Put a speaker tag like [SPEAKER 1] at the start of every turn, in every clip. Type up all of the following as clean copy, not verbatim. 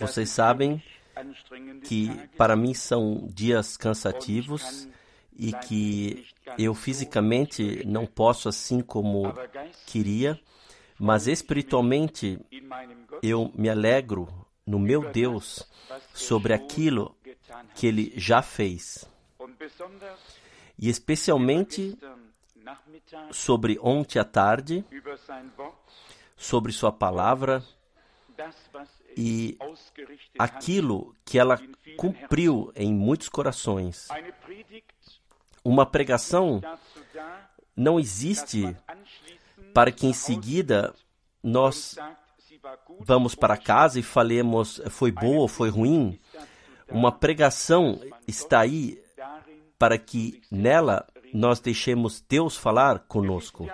[SPEAKER 1] Vocês sabem que para mim são dias cansativos e que eu fisicamente não posso assim como queria, mas espiritualmente eu me alegro no meu Deus sobre aquilo que Ele já fez. E especialmente sobre ontem à tarde, sobre Sua palavra e aquilo que ela cumpriu em muitos corações. Uma pregação não existe para que em seguida nós vamos para casa e falemos foi boa ou foi ruim. Uma pregação está aí para que nela nós deixemos Deus falar conosco.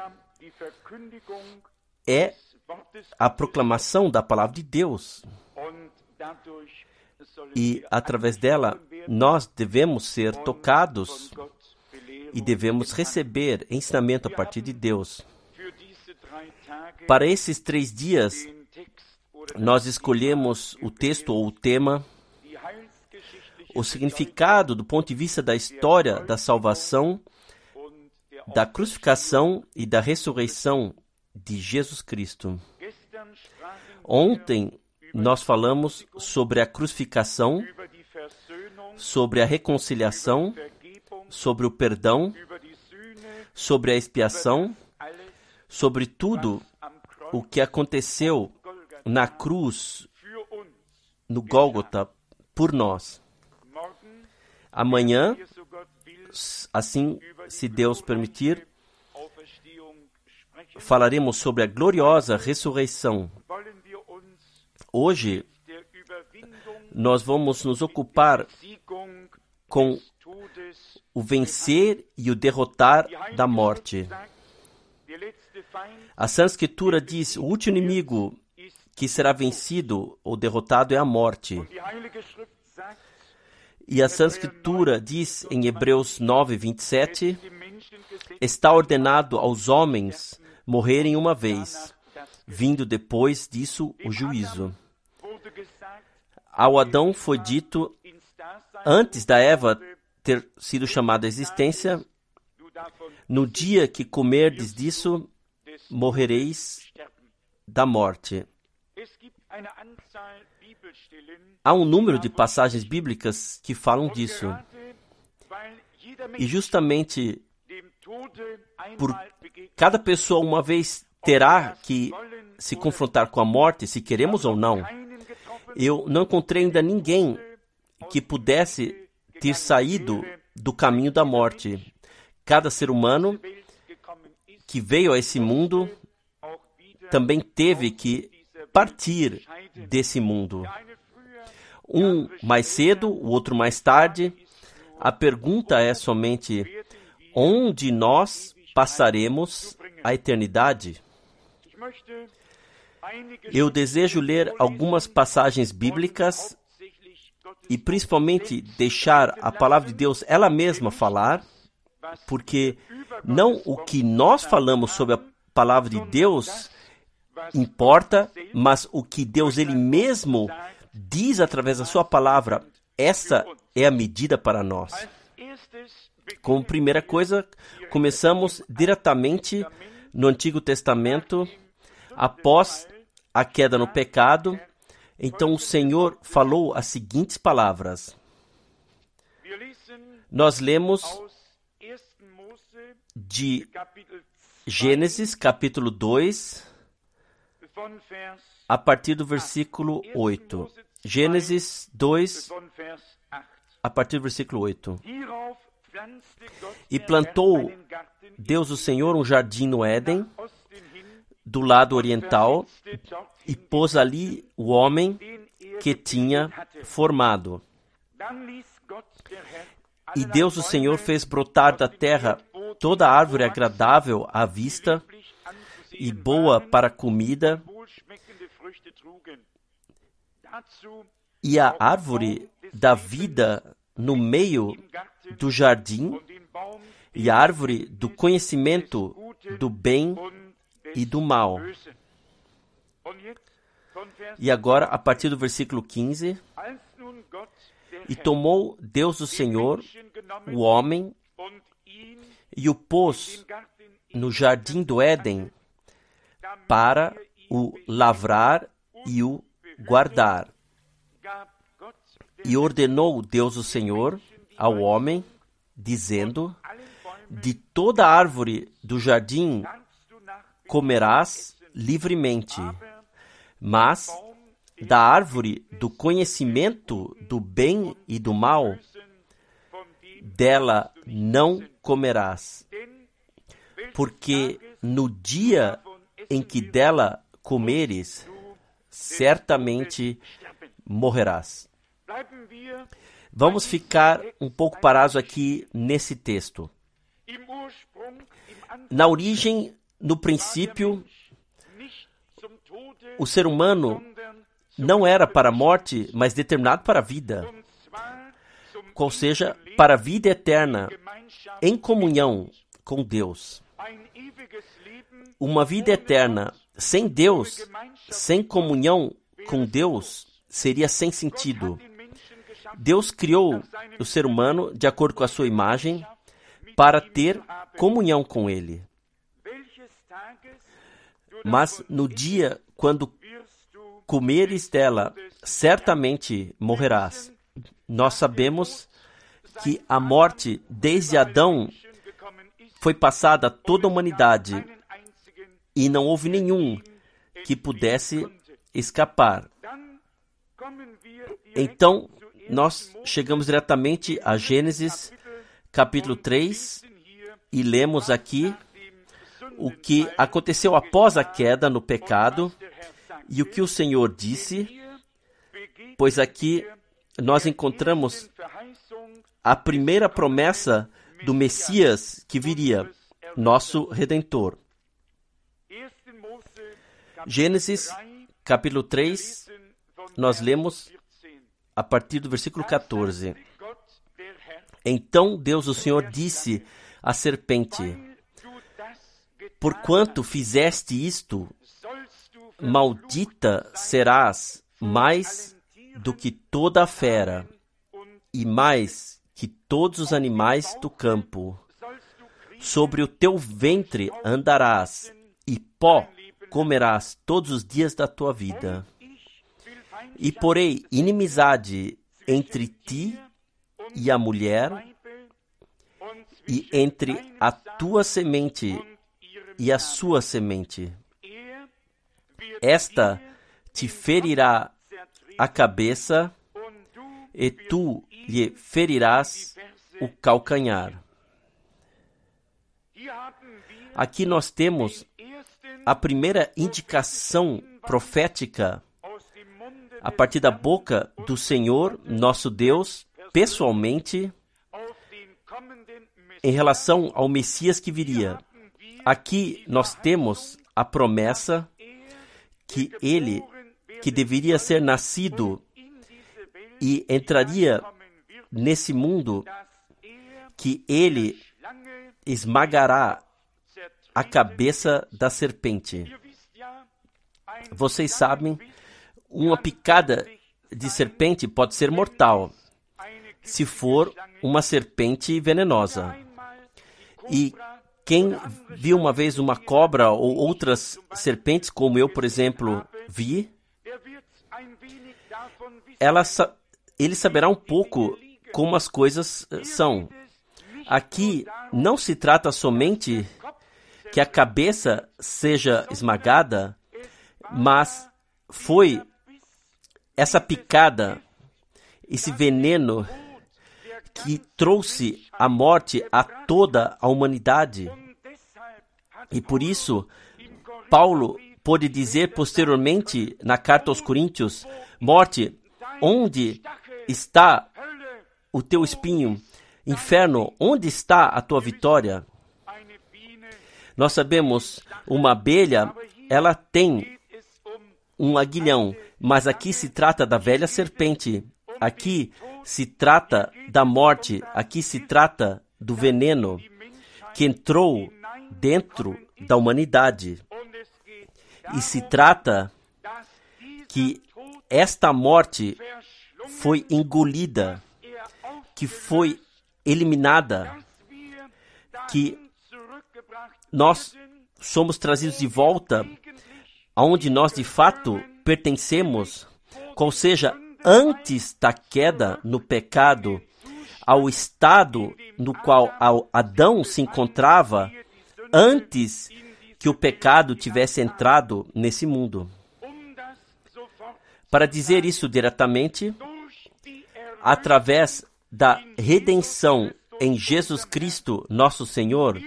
[SPEAKER 1] É a proclamação da palavra de Deus. E através dela nós devemos ser tocados e devemos receber ensinamento a partir de Deus. Para esses 3 dias, nós escolhemos o texto ou o tema, o significado do ponto de vista da história da salvação, da crucificação e da ressurreição de Jesus Cristo. Ontem nós falamos sobre a crucificação, sobre a reconciliação, sobre o perdão, sobre a expiação, sobre tudo o que aconteceu na cruz, no Gólgota, por nós. Amanhã, assim, se Deus permitir, falaremos sobre a gloriosa ressurreição. Hoje, nós vamos nos ocupar com o vencer e o derrotar da morte. A Santa Escritura diz, o último inimigo que será vencido ou derrotado é a morte. E a Santa Escritura diz em Hebreus 9, 27, está ordenado aos homens morrerem uma vez, vindo depois disso o juízo. Ao Adão foi dito, antes da Eva ter sido chamada à existência, no dia que comerdes disso, morrereis da morte. Há um número de passagens bíblicas que falam disso. E justamente por cada pessoa uma vez terá que se confrontar com a morte, se queremos ou não. Eu não encontrei ainda ninguém que pudesse ter saído do caminho da morte. Cada ser humano que veio a esse mundo também teve que partir desse mundo. Um mais cedo, o outro mais tarde. A pergunta é somente onde nós passaremos a eternidade? Eu desejo ler algumas passagens bíblicas e principalmente deixar a palavra de Deus ela mesma falar, porque não o que nós falamos sobre a palavra de Deus importa, mas o que Deus ele mesmo diz através da sua palavra, essa é a medida para nós. Como primeira coisa, começamos diretamente no Antigo Testamento, após a queda no pecado. Então o Senhor falou as seguintes palavras. Nós lemos de Gênesis, capítulo 2, a partir do versículo 8. Gênesis 2, a partir do versículo 8. E plantou Deus o Senhor um jardim no Éden, do lado oriental, e pôs ali o homem que tinha formado. E Deus o Senhor fez brotar da terra toda árvore agradável à vista e boa para comida, e a árvore da vida no meio do jardim, e a árvore do conhecimento do bem e do mal. E agora, a partir do versículo 15, e tomou Deus o Senhor, o homem, e o pôs no jardim do Éden para o lavrar e o guardar. E ordenou Deus o Senhor ao homem, dizendo: de toda árvore do jardim comerás livremente, mas da árvore do conhecimento do bem e do mal, dela não comerás, porque no dia em que dela comeres, certamente morrerás. Vamos ficar um pouco parados aqui nesse texto. Na origem, no princípio, o ser humano não era para a morte, mas determinado para a vida. Ou seja, para a vida eterna, em comunhão com Deus. Uma vida eterna sem Deus, sem comunhão com Deus, seria sem sentido. Deus criou o ser humano de acordo com a sua imagem para ter comunhão com Ele. Mas no dia quando comeres dela, certamente morrerás. Nós sabemos que a morte, desde Adão, foi passada a toda a humanidade e não houve nenhum que pudesse escapar. Então, nós chegamos diretamente a Gênesis, capítulo 3, e lemos aqui o que aconteceu após a queda no pecado e o que o Senhor disse, pois aqui nós encontramos a primeira promessa do Messias que viria, nosso Redentor. Gênesis, capítulo 3, nós lemos a partir do versículo 14. Então Deus, o Senhor, disse à serpente: porquanto fizeste isto, maldita serás mais do que toda a fera, e mais que todos os animais do campo. Sobre o teu ventre andarás, e pó comerás todos os dias da tua vida. E porei inimizade entre ti e a mulher, e entre a tua semente e a sua semente. Esta te ferirá a cabeça, e tu lhe ferirás o calcanhar. Aqui nós temos a primeira indicação profética a partir da boca do Senhor, nosso Deus, pessoalmente, em relação ao Messias que viria. Aqui nós temos a promessa que ele, que deveria ser nascido e entraria nesse mundo, que ele esmagará a cabeça da serpente. Vocês sabem, uma picada de serpente pode ser mortal, se for uma serpente venenosa. E quem viu uma vez uma cobra ou outras serpentes, como eu, por exemplo, vi, ele saberá um pouco como as coisas são. Aqui não se trata somente que a cabeça seja esmagada, mas foi essa picada, esse veneno que trouxe a morte a toda a humanidade. E por isso, Paulo pôde dizer posteriormente na carta aos Coríntios: morte, onde está o teu espinho? Inferno, onde está a tua vitória? Nós sabemos, uma abelha, ela tem um aguilhão, mas aqui se trata da velha serpente. Aqui se trata da morte, aqui se trata do veneno que entrou dentro da humanidade. E se trata que esta morte foi engolida, que foi eliminada, que nós somos trazidos de volta aonde nós de fato pertencemos, qual seja, antes da queda no pecado, ao estado no qual Adão se encontrava, antes que o pecado tivesse entrado nesse mundo. Para dizer isso diretamente, através da redenção em Jesus Cristo, nosso Senhor,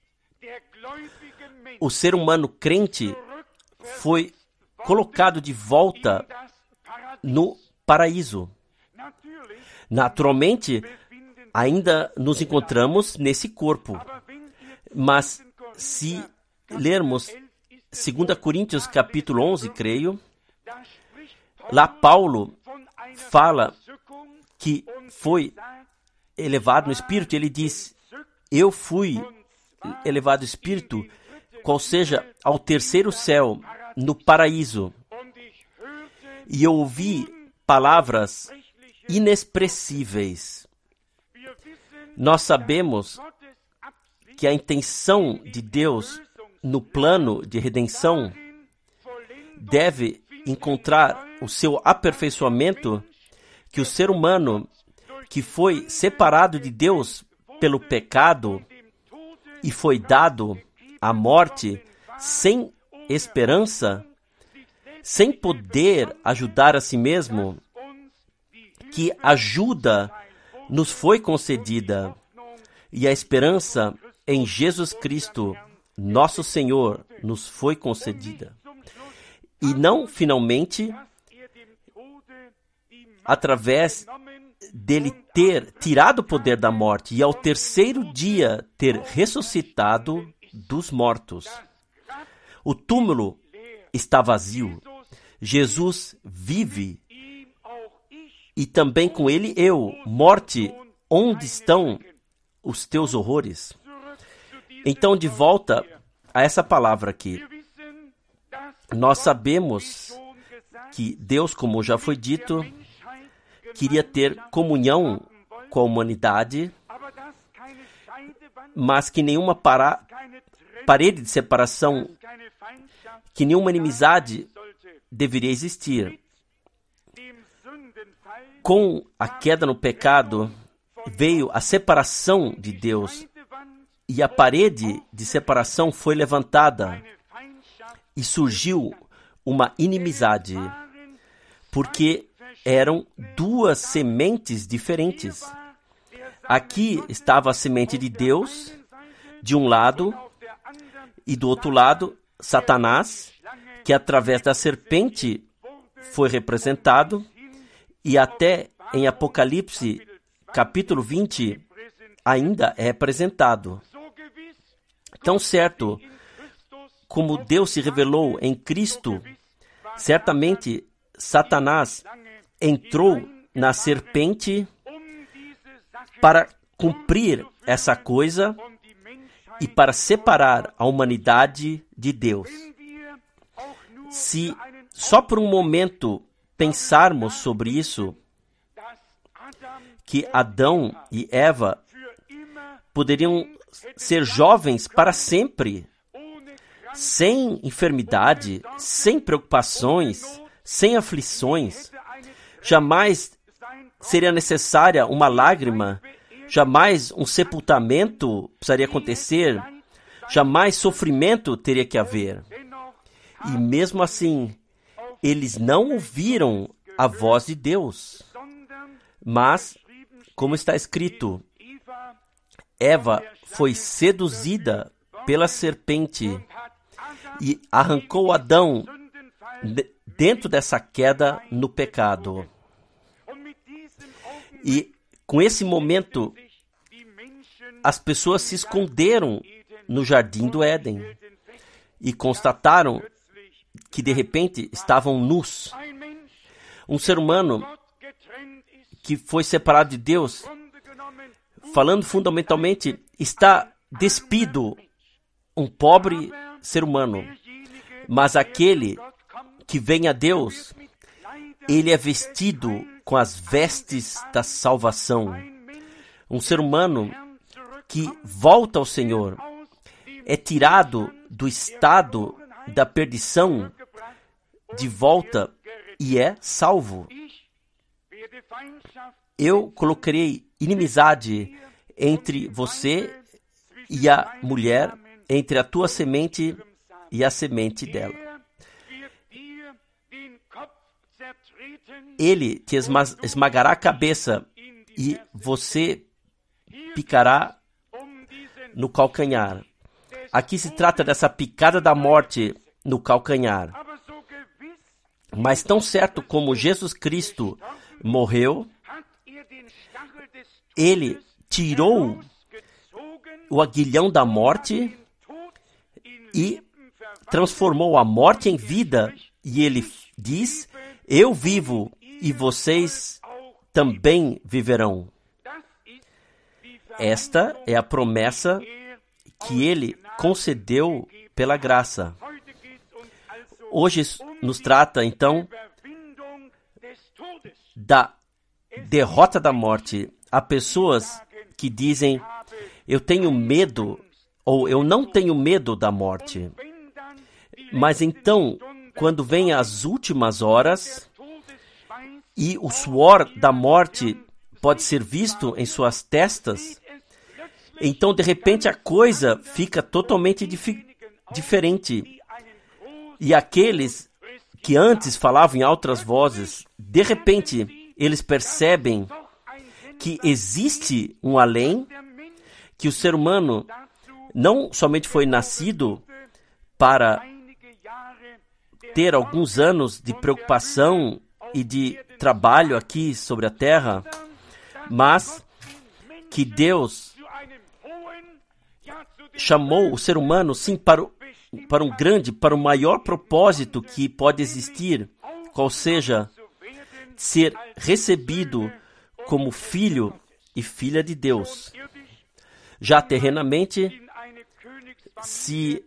[SPEAKER 1] o ser humano crente foi colocado de volta no paraíso. Naturalmente, ainda nos encontramos nesse corpo, mas se lermos 2 Coríntios capítulo 11, creio, lá Paulo fala que foi elevado no Espírito. Ele diz, eu fui elevado no Espírito, qual seja, ao terceiro céu, no paraíso. E eu ouvi palavras inexpressíveis. Nós sabemos que a intenção de Deus no plano de redenção deve encontrar o seu aperfeiçoamento, que o ser humano que foi separado de Deus pelo pecado e foi dado à morte sem esperança, sem poder ajudar a si mesmo, que ajuda nos foi concedida, e a esperança em Jesus Cristo, nosso Senhor, nos foi concedida. E não, finalmente, através dele ter tirado o poder da morte e ao terceiro dia ter ressuscitado dos mortos. O túmulo está vazio. Jesus vive. E também com ele eu. Morte, onde estão os teus horrores? Então, de volta a essa palavra aqui. Nós sabemos que Deus, como já foi dito, queria ter comunhão com a humanidade, mas que nenhuma parede de separação, que nenhuma inimizade deveria existir. Com a queda no pecado, veio a separação de Deus, e a parede de separação foi levantada, e surgiu uma inimizade, porque eram duas sementes diferentes. Aqui estava a semente de Deus, de um lado, e do outro lado, Satanás, que através da serpente foi representado, e até em Apocalipse, capítulo 20, ainda é representado. Tão certo como Deus se revelou em Cristo, certamente Satanás entrou na serpente para cumprir essa coisa e para separar a humanidade de Deus. Se só por um momento pensarmos sobre isso, que Adão e Eva poderiam ser jovens para sempre, sem enfermidade, sem preocupações, sem aflições, jamais seria necessária uma lágrima, jamais um sepultamento precisaria acontecer, jamais sofrimento teria que haver. E mesmo assim, eles não ouviram a voz de Deus. Mas, como está escrito, Eva foi seduzida pela serpente e arrancou Adão dentro dessa queda no pecado. E com esse momento, as pessoas se esconderam no jardim do Éden e constataram que de repente estavam nus. Um ser humano que foi separado de Deus, falando fundamentalmente, está despido, um pobre ser humano. Mas aquele que vem a Deus, ele é vestido com as vestes da salvação. Um ser humano que volta ao Senhor é tirado do estado da perdição de volta e é salvo. Eu colocarei inimizade entre você e a mulher, entre a tua semente e a semente dela. Ele te esmagará a cabeça e você picará no calcanhar. Aqui se trata dessa picada da morte no calcanhar. Mas tão certo como Jesus Cristo morreu, ele tirou o aguilhão da morte e transformou a morte em vida. E ele diz: eu vivo e vocês também viverão. Esta é a promessa que ele concedeu pela graça. Hoje nos trata, então, da derrota da morte. Há pessoas que dizem: eu tenho medo, ou eu não tenho medo da morte. Mas então, quando vem as últimas horas e o suor da morte pode ser visto em suas testas, então de repente a coisa fica totalmente diferente. E aqueles que antes falavam em altas vozes, de repente eles percebem que existe um além, que o ser humano não somente foi nascido para ter alguns anos de preocupação e de trabalho aqui sobre a terra, mas que Deus chamou o ser humano, sim, para o maior propósito que pode existir, qual seja ser recebido como filho e filha de Deus. Já terrenamente, se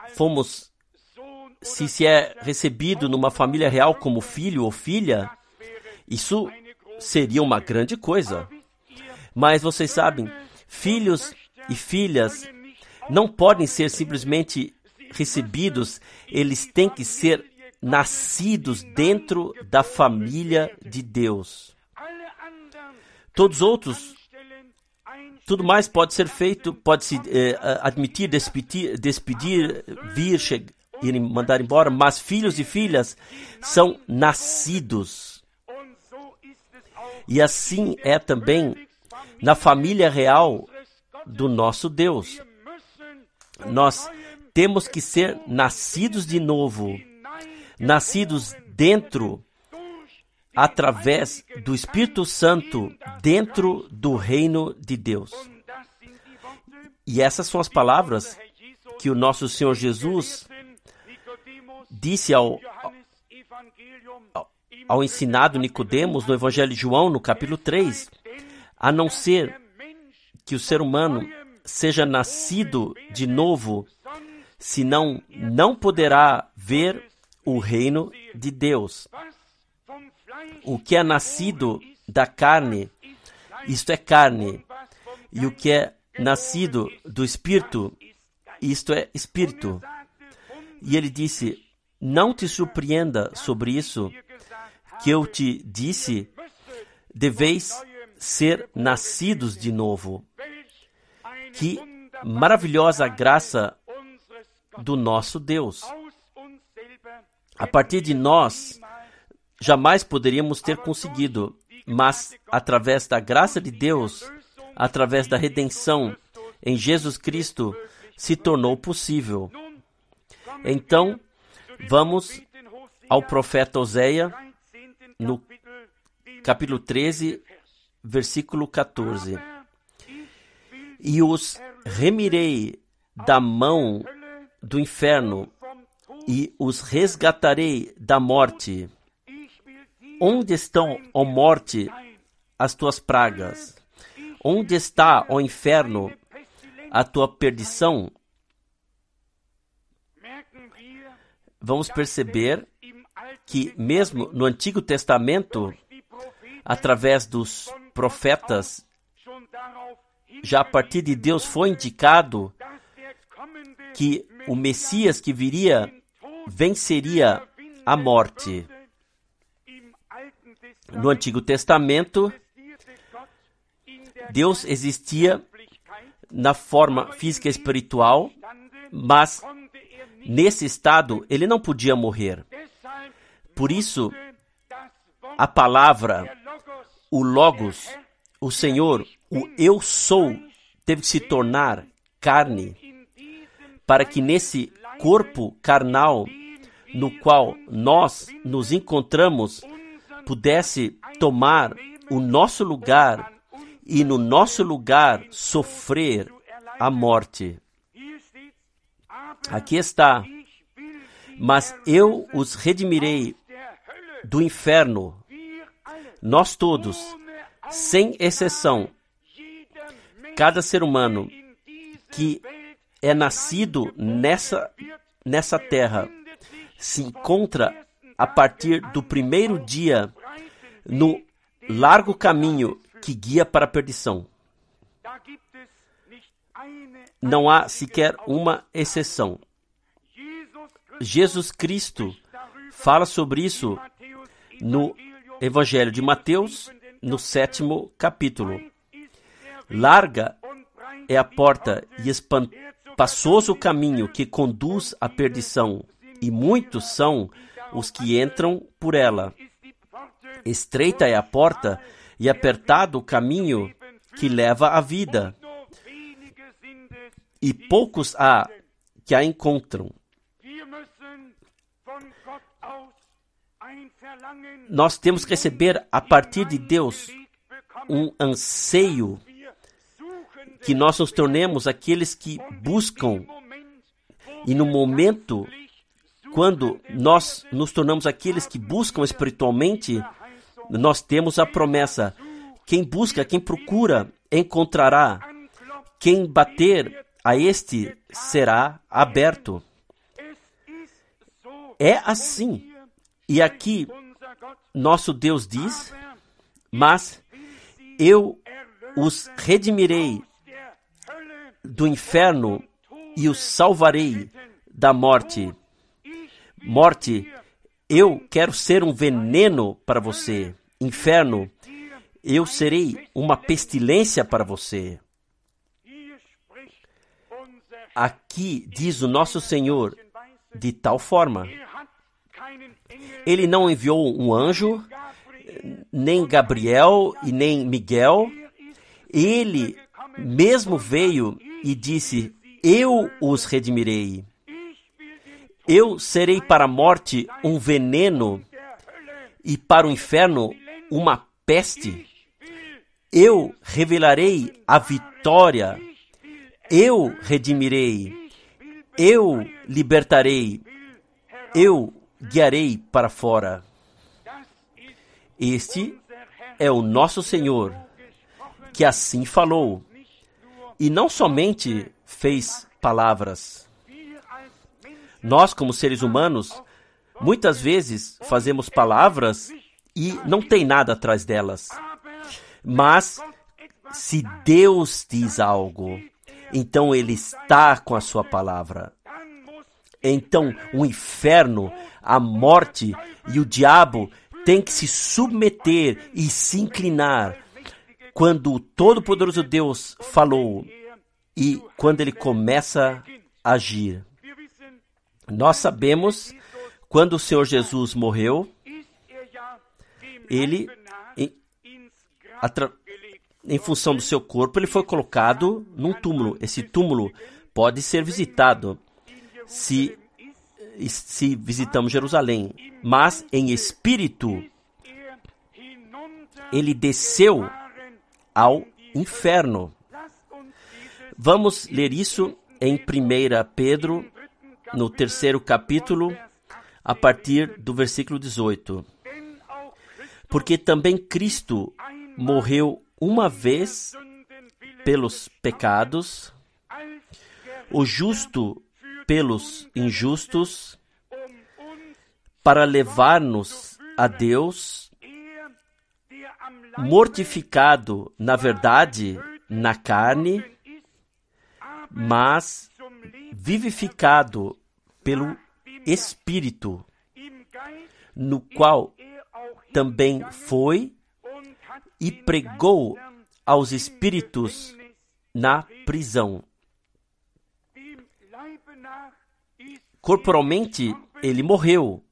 [SPEAKER 1] é recebido numa família real como filho ou filha, isso seria uma grande coisa. Mas vocês sabem, filhos e filhas não podem ser simplesmente recebidos, eles têm que ser nascidos dentro da família de Deus. Todos os outros, tudo mais pode ser feito, pode-se admitir, despedir, vir, ir mandar embora, mas filhos e filhas são nascidos. E assim é também na família real do nosso Deus. Nós temos que ser nascidos de novo, nascidos dentro, através do Espírito Santo, dentro do reino de Deus. E essas são as palavras que o nosso Senhor Jesus disse ao ensinado Nicodemos no Evangelho de João, no capítulo 3, a não ser que o ser humano seja nascido de novo, senão não poderá ver o reino de Deus. O que é nascido da carne, isto é carne, e o que é nascido do Espírito, isto é Espírito. E ele disse: não te surpreenda sobre isso que eu te disse, deveis ser nascidos de novo. Que maravilhosa graça do nosso Deus. A partir de nós, jamais poderíamos ter conseguido, mas através da graça de Deus, através da redenção em Jesus Cristo, se tornou possível. Então, vamos ao profeta Oséias, no capítulo 13, versículo 14. E os remirei da mão do inferno e os resgatarei da morte. Onde estão, ó morte, as tuas pragas? Onde está, ó inferno, a tua perdição? Vamos perceber que mesmo no Antigo Testamento, através dos profetas, já a partir de Deus foi indicado que o Messias que viria venceria a morte. No Antigo Testamento, Deus existia na forma física e espiritual, mas nesse estado ele não podia morrer. Por isso, a palavra, o Logos, o Senhor, o Eu Sou, teve que se tornar carne, para que nesse corpo carnal, no qual nós nos encontramos, pudesse tomar o nosso lugar e no nosso lugar sofrer a morte. Aqui está. Mas eu os redimirei do inferno, nós todos, sem exceção. Cada ser humano que é nascido nessa terra se encontra a partir do primeiro dia no largo caminho que guia para a perdição. Não há sequer uma exceção. Jesus Cristo fala sobre isso no Evangelho de Mateus, no 7º capítulo. Larga é a porta e espaçoso o caminho que conduz à perdição, e muitos são os que entram por ela. Estreita é a porta e apertado o caminho que leva à vida, e poucos há que a encontram. Nós temos que receber a partir de Deus um anseio que nós nos tornemos aqueles que buscam, e no momento quando nós nos tornamos aqueles que buscam espiritualmente, nós temos a promessa: quem busca, quem procura, encontrará. Quem bater, a este será aberto. É assim. E aqui, nosso Deus diz: mas eu os redimirei do inferno e os salvarei da morte. Morte, eu quero ser um veneno para você. Inferno, eu serei uma pestilência para você. Aqui diz o nosso Senhor de tal forma. Ele não enviou um anjo, nem Gabriel e nem Miguel. Ele mesmo veio e disse: eu os redimirei. Eu serei para a morte um veneno e para o inferno uma peste. Eu revelarei a vitória. Eu redimirei. Eu libertarei. Eu guiarei para fora. Este é o nosso Senhor, que assim falou, e não somente fez palavras. Nós, como seres humanos, muitas vezes fazemos palavras e não tem nada atrás delas. Mas, se Deus diz algo, então Ele está com a sua palavra. Então, o inferno, a morte e o diabo têm que se submeter e se inclinar quando o Todo-Poderoso Deus falou e quando Ele começa a agir. Nós sabemos, quando o Senhor Jesus morreu, Ele, em função do seu corpo, Ele foi colocado num túmulo. Esse túmulo pode ser visitado se visitamos Jerusalém. Mas, em espírito, Ele desceu ao inferno. Vamos ler isso em 1 Pedro, no 3º capítulo, a partir do versículo 18. Porque também Cristo morreu uma vez pelos pecados, o justo pelos injustos, para levar-nos a Deus, mortificado, na verdade, na carne, mas vivificado pelo Espírito, no qual também foi e pregou aos espíritos na prisão. Corporalmente, ele morreu.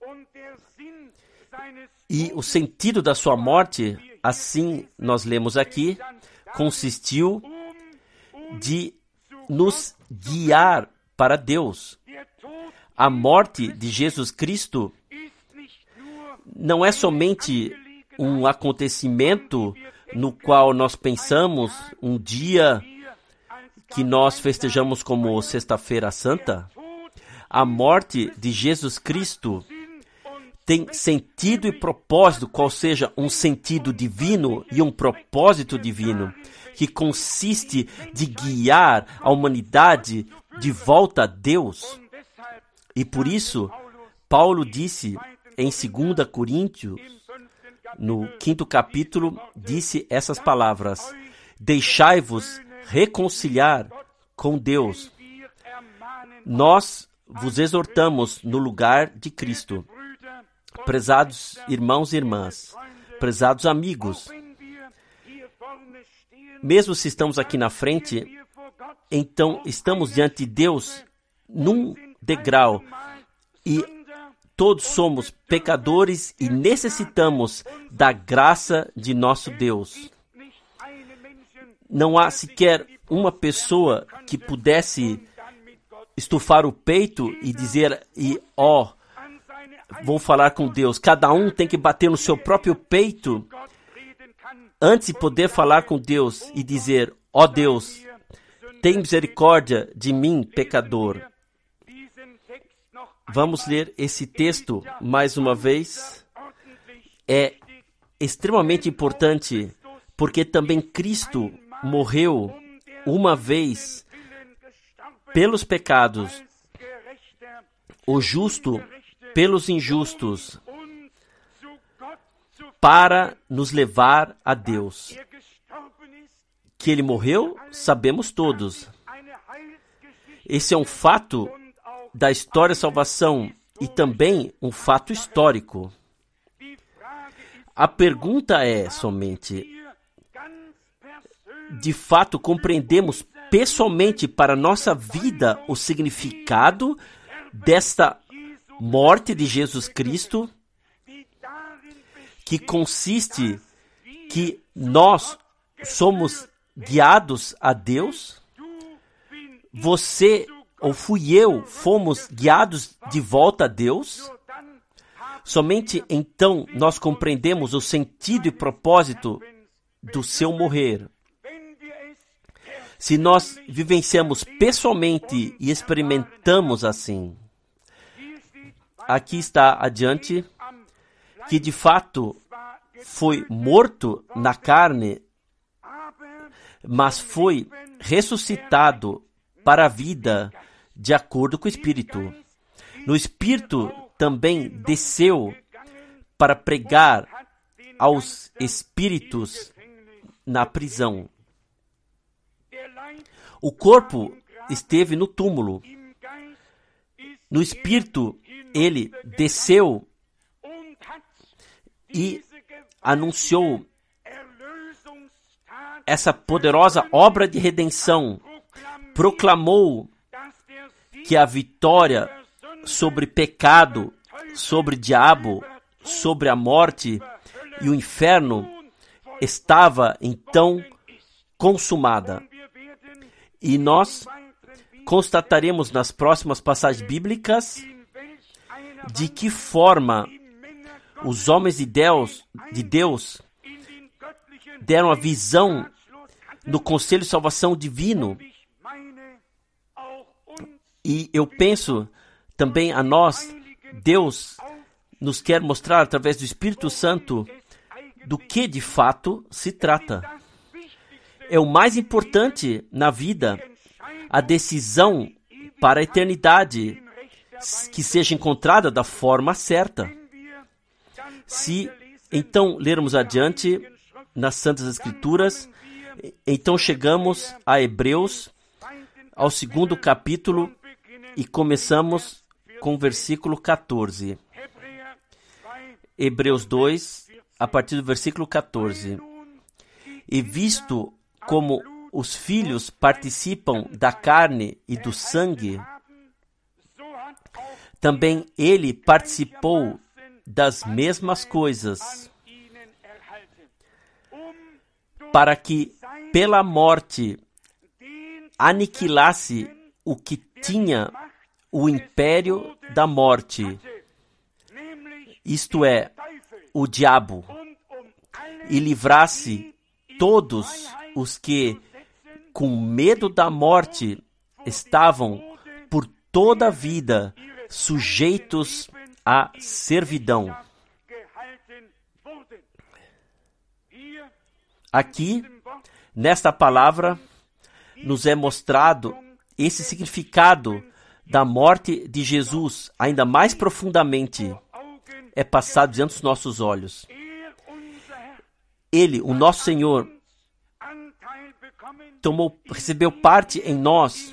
[SPEAKER 1] E o sentido da sua morte, assim nós lemos aqui, consistiu de nos guiar para Deus. A morte de Jesus Cristo não é somente um acontecimento no qual nós pensamos um dia que nós festejamos como Sexta-feira Santa. A morte de Jesus Cristo tem sentido e propósito, qual seja um sentido divino e um propósito divino, que consiste de guiar a humanidade de volta a Deus. E por isso, Paulo disse em 2 Coríntios, no 5º capítulo, disse essas palavras: deixai-vos reconciliar com Deus. Nós vos exortamos no lugar de Cristo. Prezados irmãos e irmãs, prezados amigos, mesmo se estamos aqui na frente, então estamos diante de Deus num degrau e todos somos pecadores e necessitamos da graça de nosso Deus. Não há sequer uma pessoa que pudesse estufar o peito e dizer, vou falar com Deus. Cada um tem que bater no seu próprio peito antes de poder falar com Deus e dizer, Deus, tem misericórdia de mim, pecador. Vamos ler esse texto mais uma vez. É extremamente importante, porque também Cristo morreu uma vez pelos pecados, o justo pelos injustos, para nos levar a Deus. Que ele morreu, sabemos todos. Esse é um fato da história da salvação e também um fato histórico. A pergunta é somente, de fato compreendemos pessoalmente para nossa vida o significado desta morte de Jesus Cristo, que consiste que nós somos guiados a Deus? Você ou fui eu, fomos guiados de volta a Deus? Somente então nós compreendemos o sentido e propósito do seu morrer. Se nós vivenciamos pessoalmente e experimentamos assim, aqui está adiante que de fato foi morto na carne, mas foi ressuscitado para a vida de acordo com o Espírito. No Espírito também desceu para pregar aos espíritos na prisão. O corpo esteve no túmulo. No Espírito, ele desceu e anunciou essa poderosa obra de redenção. Proclamou que a vitória sobre pecado, sobre diabo, sobre a morte e o inferno estava então consumada. E nós constataremos nas próximas passagens bíblicas de que forma os homens de Deus deram a visão no conselho de salvação divino. E eu penso também a nós, Deus nos quer mostrar através do Espírito Santo do que de fato se trata. É o mais importante na vida, a decisão para a eternidade, que seja encontrada da forma certa. Se então lermos adiante nas Santas Escrituras, então chegamos a Hebreus, ao 2º capítulo, e começamos com o versículo 14. Hebreus 2, a partir do versículo 14. E visto como os filhos participam da carne e do sangue, também ele participou das mesmas coisas, para que pela morte aniquilasse o que tinha o império da morte, isto é, o diabo, e livrasse todos os que, com medo da morte, estavam por toda a vida sujeitos à servidão. Aqui, nesta palavra, nos é mostrado esse significado da morte de Jesus, ainda mais profundamente, é passado diante dos nossos olhos. Ele, o nosso Senhor, recebeu parte em nós,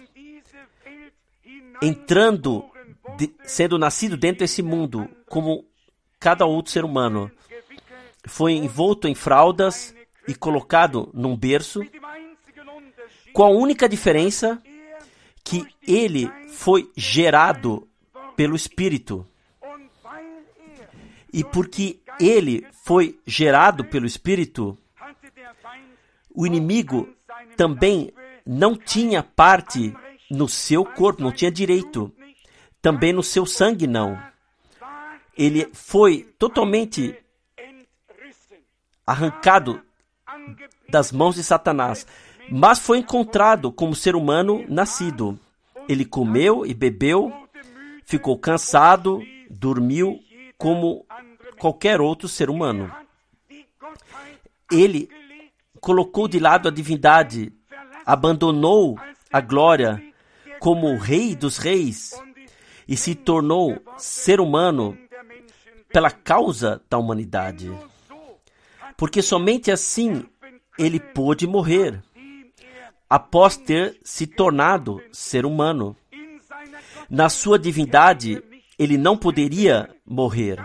[SPEAKER 1] sendo nascido dentro desse mundo, como cada outro ser humano. Foi envolto em fraldas e colocado num berço, com a única diferença que ele foi gerado pelo Espírito. E porque ele foi gerado pelo Espírito, o inimigo também não tinha parte no seu corpo, não tinha direito. Também no seu sangue, não. Ele foi totalmente arrancado das mãos de Satanás, mas foi encontrado como ser humano nascido. Ele comeu e bebeu, ficou cansado, dormiu como qualquer outro ser humano. Ele colocou de lado a divindade, abandonou a glória como o Rei dos Reis e se tornou ser humano pela causa da humanidade. Porque somente assim ele pôde morrer, após ter se tornado ser humano. Na sua divindade, ele não poderia morrer.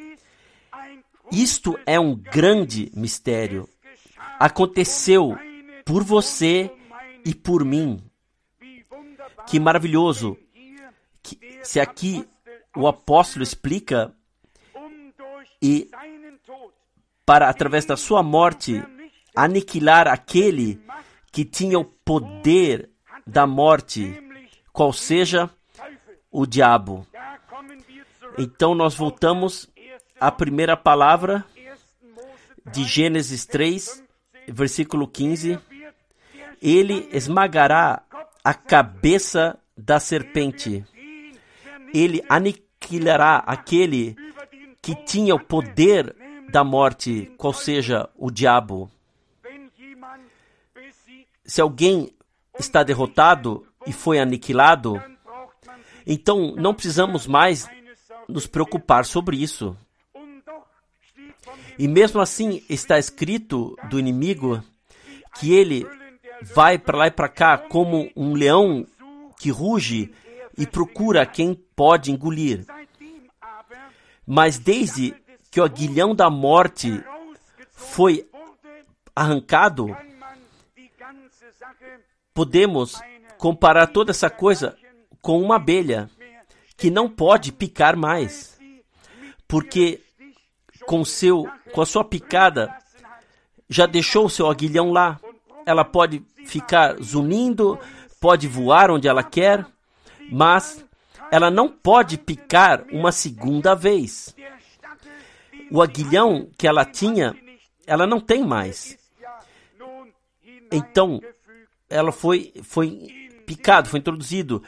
[SPEAKER 1] Isto é um grande mistério. Aconteceu por você e por mim. Que maravilhoso! Se aqui o apóstolo explica, e para, através da sua morte, aniquilar aquele que tinha o poder da morte, qual seja o diabo. Então nós voltamos à primeira palavra de Gênesis 3, versículo 15. Ele esmagará a cabeça da serpente. Ele aniquilará aquele que tinha o poder da morte, qual seja o diabo. Se alguém está derrotado e foi aniquilado, então não precisamos mais nos preocupar sobre isso. E mesmo assim está escrito do inimigo que ele vai para lá e para cá como um leão que ruge e procura quem pode engolir. Mas desde que o aguilhão da morte foi arrancado, podemos comparar toda essa coisa com uma abelha que não pode picar mais, porque com a sua picada já deixou o seu aguilhão lá. Ela pode ficar zunindo, pode voar onde ela quer, mas ela não pode picar uma segunda vez. O aguilhão que ela tinha, ela não tem mais. Então, ela foi picado, foi introduzido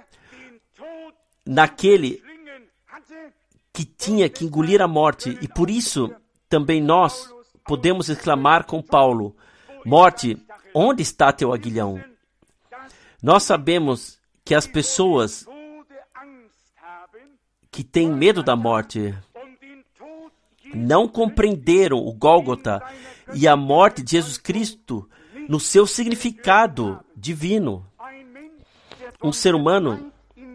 [SPEAKER 1] naquele que tinha que engolir a morte. E por isso, também nós podemos exclamar com Paulo: morte, onde está teu aguilhão? Nós sabemos que as pessoas que têm medo da morte não compreenderam o Gólgota e a morte de Jesus Cristo no seu significado divino. Um ser humano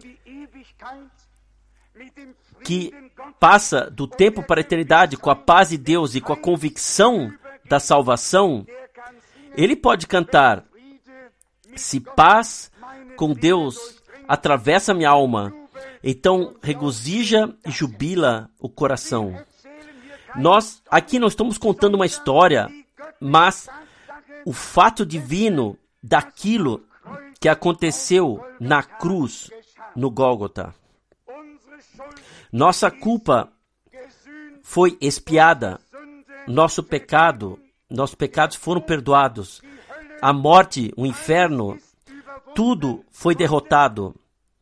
[SPEAKER 1] que passa do tempo para a eternidade com a paz de Deus e com a convicção da salvação, ele pode cantar: se paz com Deus atravessa minha alma, então regozija e jubila o coração. Nós aqui não estamos contando uma história, mas o fato divino daquilo que aconteceu na cruz, no Gólgota. Nossa culpa foi expiada, nossos pecados foram perdoados, a morte, o inferno, tudo foi derrotado.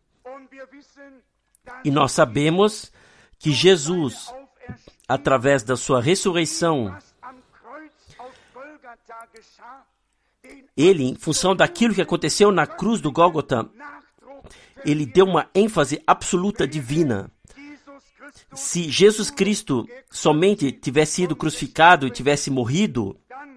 [SPEAKER 1] E nós sabemos que Jesus, através da sua ressurreição, ele, em função daquilo que aconteceu na cruz do Gólgota, ele deu uma ênfase absoluta divina. Se Jesus Cristo somente tivesse sido crucificado e tivesse morrido,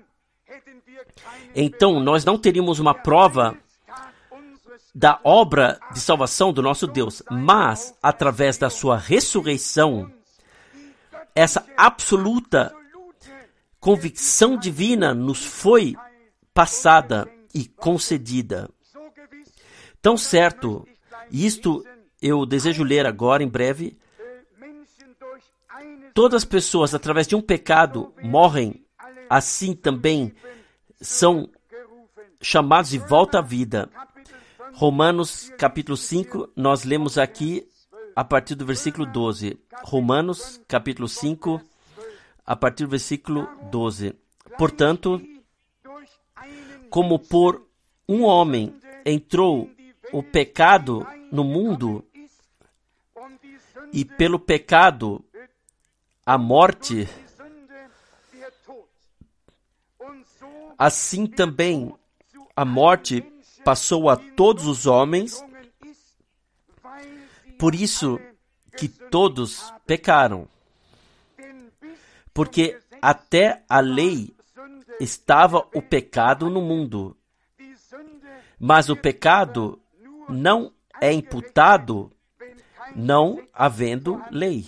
[SPEAKER 1] então nós não teríamos uma prova da obra de salvação do nosso Deus. Mas, através da sua ressurreição, essa absoluta convicção divina nos foi passada e concedida. Tão certo, isto eu desejo ler agora em breve, todas as pessoas, através de um pecado, morrem, assim também são chamados de volta à vida. Romanos, capítulo 5, nós lemos aqui a partir do versículo 12. Romanos, capítulo 5, a partir do versículo 12. Portanto, como por um homem entrou o pecado no mundo, e pelo pecado a morte, assim também a morte passou a todos os homens, por isso que todos pecaram. Porque até a lei estava o pecado no mundo, mas o pecado não é imputado não havendo lei.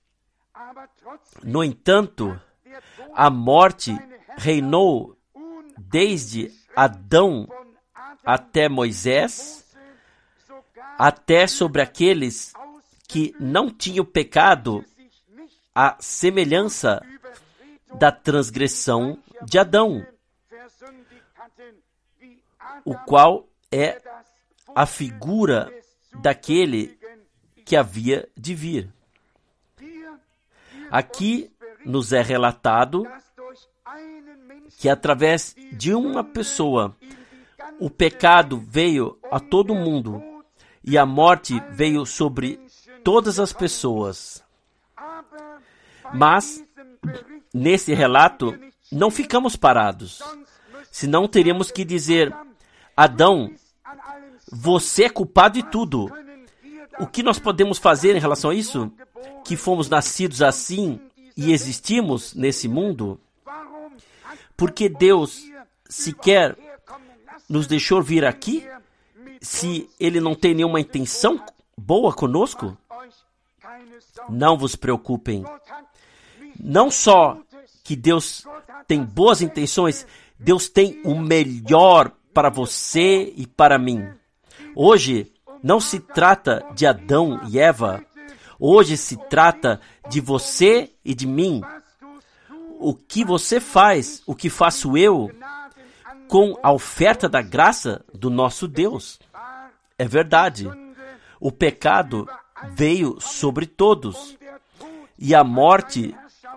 [SPEAKER 1] No entanto, a morte reinou desde Adão até Moisés, até sobre aqueles que não tinham pecado, à semelhança da transgressão de Adão, o qual é a figura daquele que havia de vir. Aqui nos é relatado que através de uma pessoa o pecado veio a todo mundo e a morte veio sobre todas as pessoas. Mas, nesse relato, não ficamos parados. Senão teríamos que dizer: Adão, você é culpado de tudo. O que nós podemos fazer em relação a isso? Que fomos nascidos assim e existimos nesse mundo? Porque Deus sequer nos deixou vir aqui, se Ele não tem nenhuma intenção boa conosco? Não vos preocupem. Não só que Deus tem boas intenções, Deus tem o melhor para você e para mim. Hoje não se trata de Adão e Eva. Hoje se trata de você e de mim. O que você faz, o que faço eu, com a oferta da graça do nosso Deus. É verdade. O pecado veio sobre todos. E a morte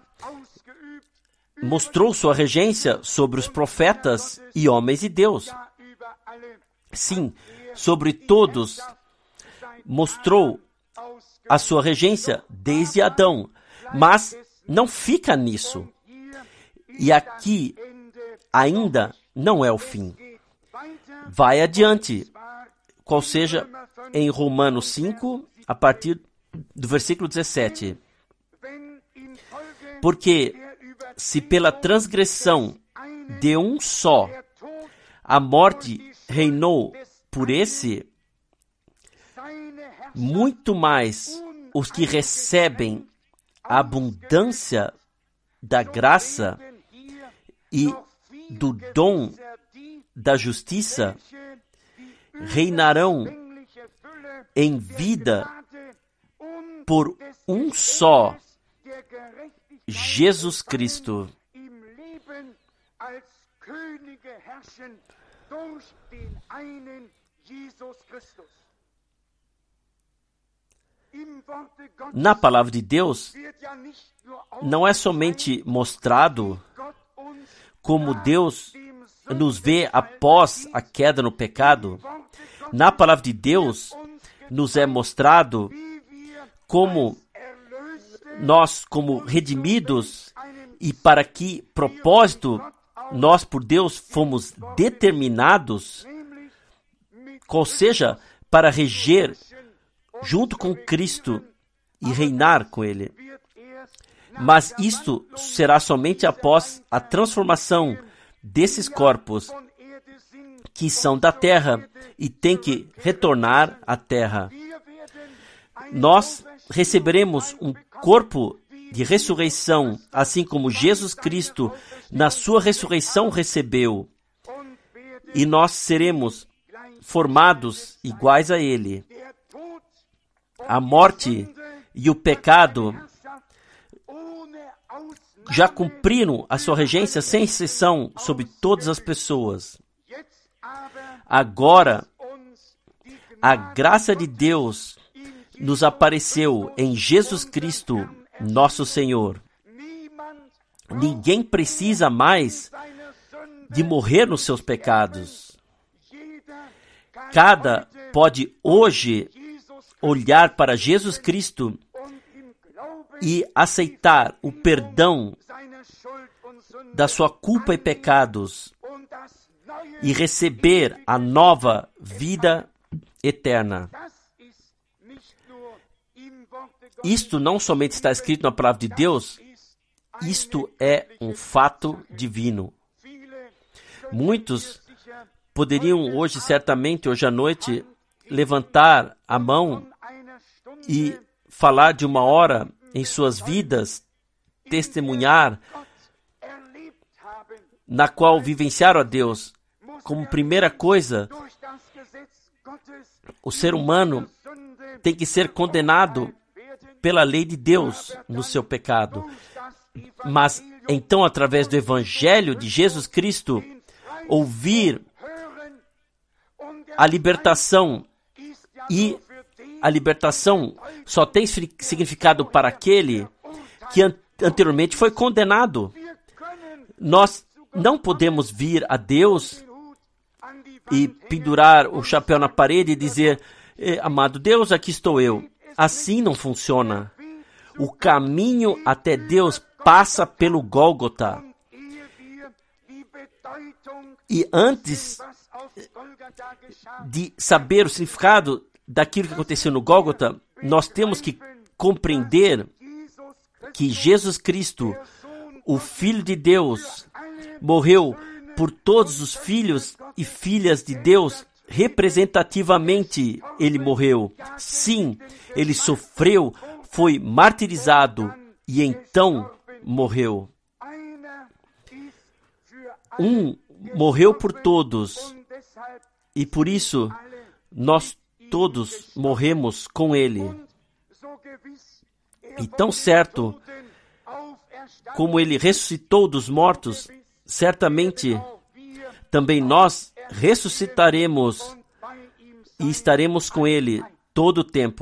[SPEAKER 1] mostrou sua regência sobre os profetas e homens de Deus. Sim, sobre todos mostrou a sua regência desde Adão. Mas não fica nisso. E aqui ainda não é o fim. Vai adiante. Qual seja em Romanos 5, a partir do versículo 17. Porque se pela transgressão de um só a morte reinou por esse, muito mais os que recebem a abundância da graça e do dom da justiça reinarão em vida por um só, Jesus Cristo. Na palavra de Deus, não é somente mostrado como Deus nos vê após a queda no pecado. Na palavra de Deus, nos é mostrado como nós, como redimidos, e para que propósito nós, por Deus, fomos determinados, ou seja, para reger junto com Cristo e reinar com Ele. Mas isto será somente após a transformação desses corpos que são da terra e têm que retornar à terra. Nós receberemos um corpo de ressurreição, assim como Jesus Cristo, na sua ressurreição, recebeu. E nós seremos formados iguais a Ele. A morte e o pecado já cumpriram a sua regência sem exceção sobre todas as pessoas. Agora, a graça de Deus nos apareceu em Jesus Cristo, nosso Senhor. Ninguém precisa mais de morrer nos seus pecados. Cada pode hoje olhar para Jesus Cristo e aceitar o perdão da sua culpa e pecados e receber a nova vida eterna. Isto não somente está escrito na palavra de Deus, isto é um fato divino. Muitos poderiam hoje, certamente, hoje à noite, levantar a mão e falar de uma hora em suas vidas, testemunhar, na qual vivenciaram a Deus. Como primeira coisa, o ser humano tem que ser condenado pela lei de Deus no seu pecado. Mas, então, através do Evangelho de Jesus Cristo, ouvir a libertação, e a libertação só tem significado para aquele que anteriormente foi condenado. Nós não podemos vir a Deus e pendurar o chapéu na parede e dizer: amado Deus, aqui estou eu. Assim não funciona. O caminho até Deus passa pelo Gólgota. E antes de saber o significado daquilo que aconteceu no Gólgota, nós temos que compreender que Jesus Cristo, o Filho de Deus, morreu por todos os filhos e filhas de Deus. Representativamente, ele morreu. Sim, ele sofreu, foi martirizado e então morreu. Um morreu por todos e por isso nós todos morremos com ele. E tão certo como ele ressuscitou dos mortos, certamente também nós ressuscitaremos e estaremos com ele todo o tempo.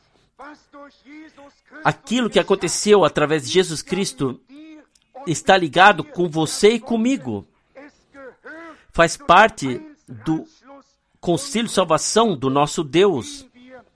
[SPEAKER 1] Aquilo que aconteceu através de Jesus Cristo está ligado com você e comigo. Faz parte do concílio de salvação do nosso Deus,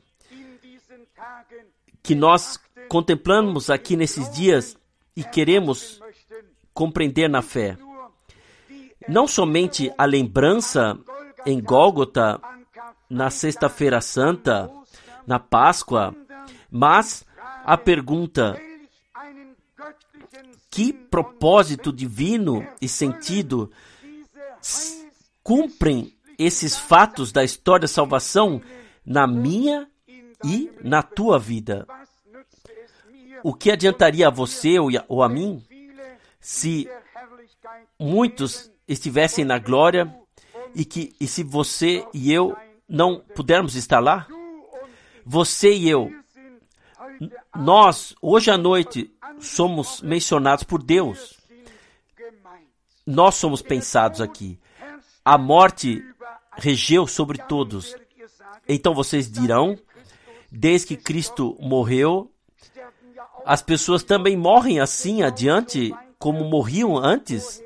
[SPEAKER 1] que nós contemplamos aqui nesses dias e queremos compreender na fé. Não somente a lembrança em Gólgota, na Sexta-feira Santa, na Páscoa, mas a pergunta: que propósito divino e sentido cumprem esses fatos da história da salvação na minha e na tua vida? O que adiantaria a você ou a mim se muitos estivessem na glória e se você e eu não pudermos estar lá? Você e eu, nós, hoje à noite, somos mencionados por Deus. Nós somos pensados aqui. A morte regeu sobre todos. Então vocês dirão, desde que Cristo morreu, as pessoas também morrem assim adiante, como morriam antes?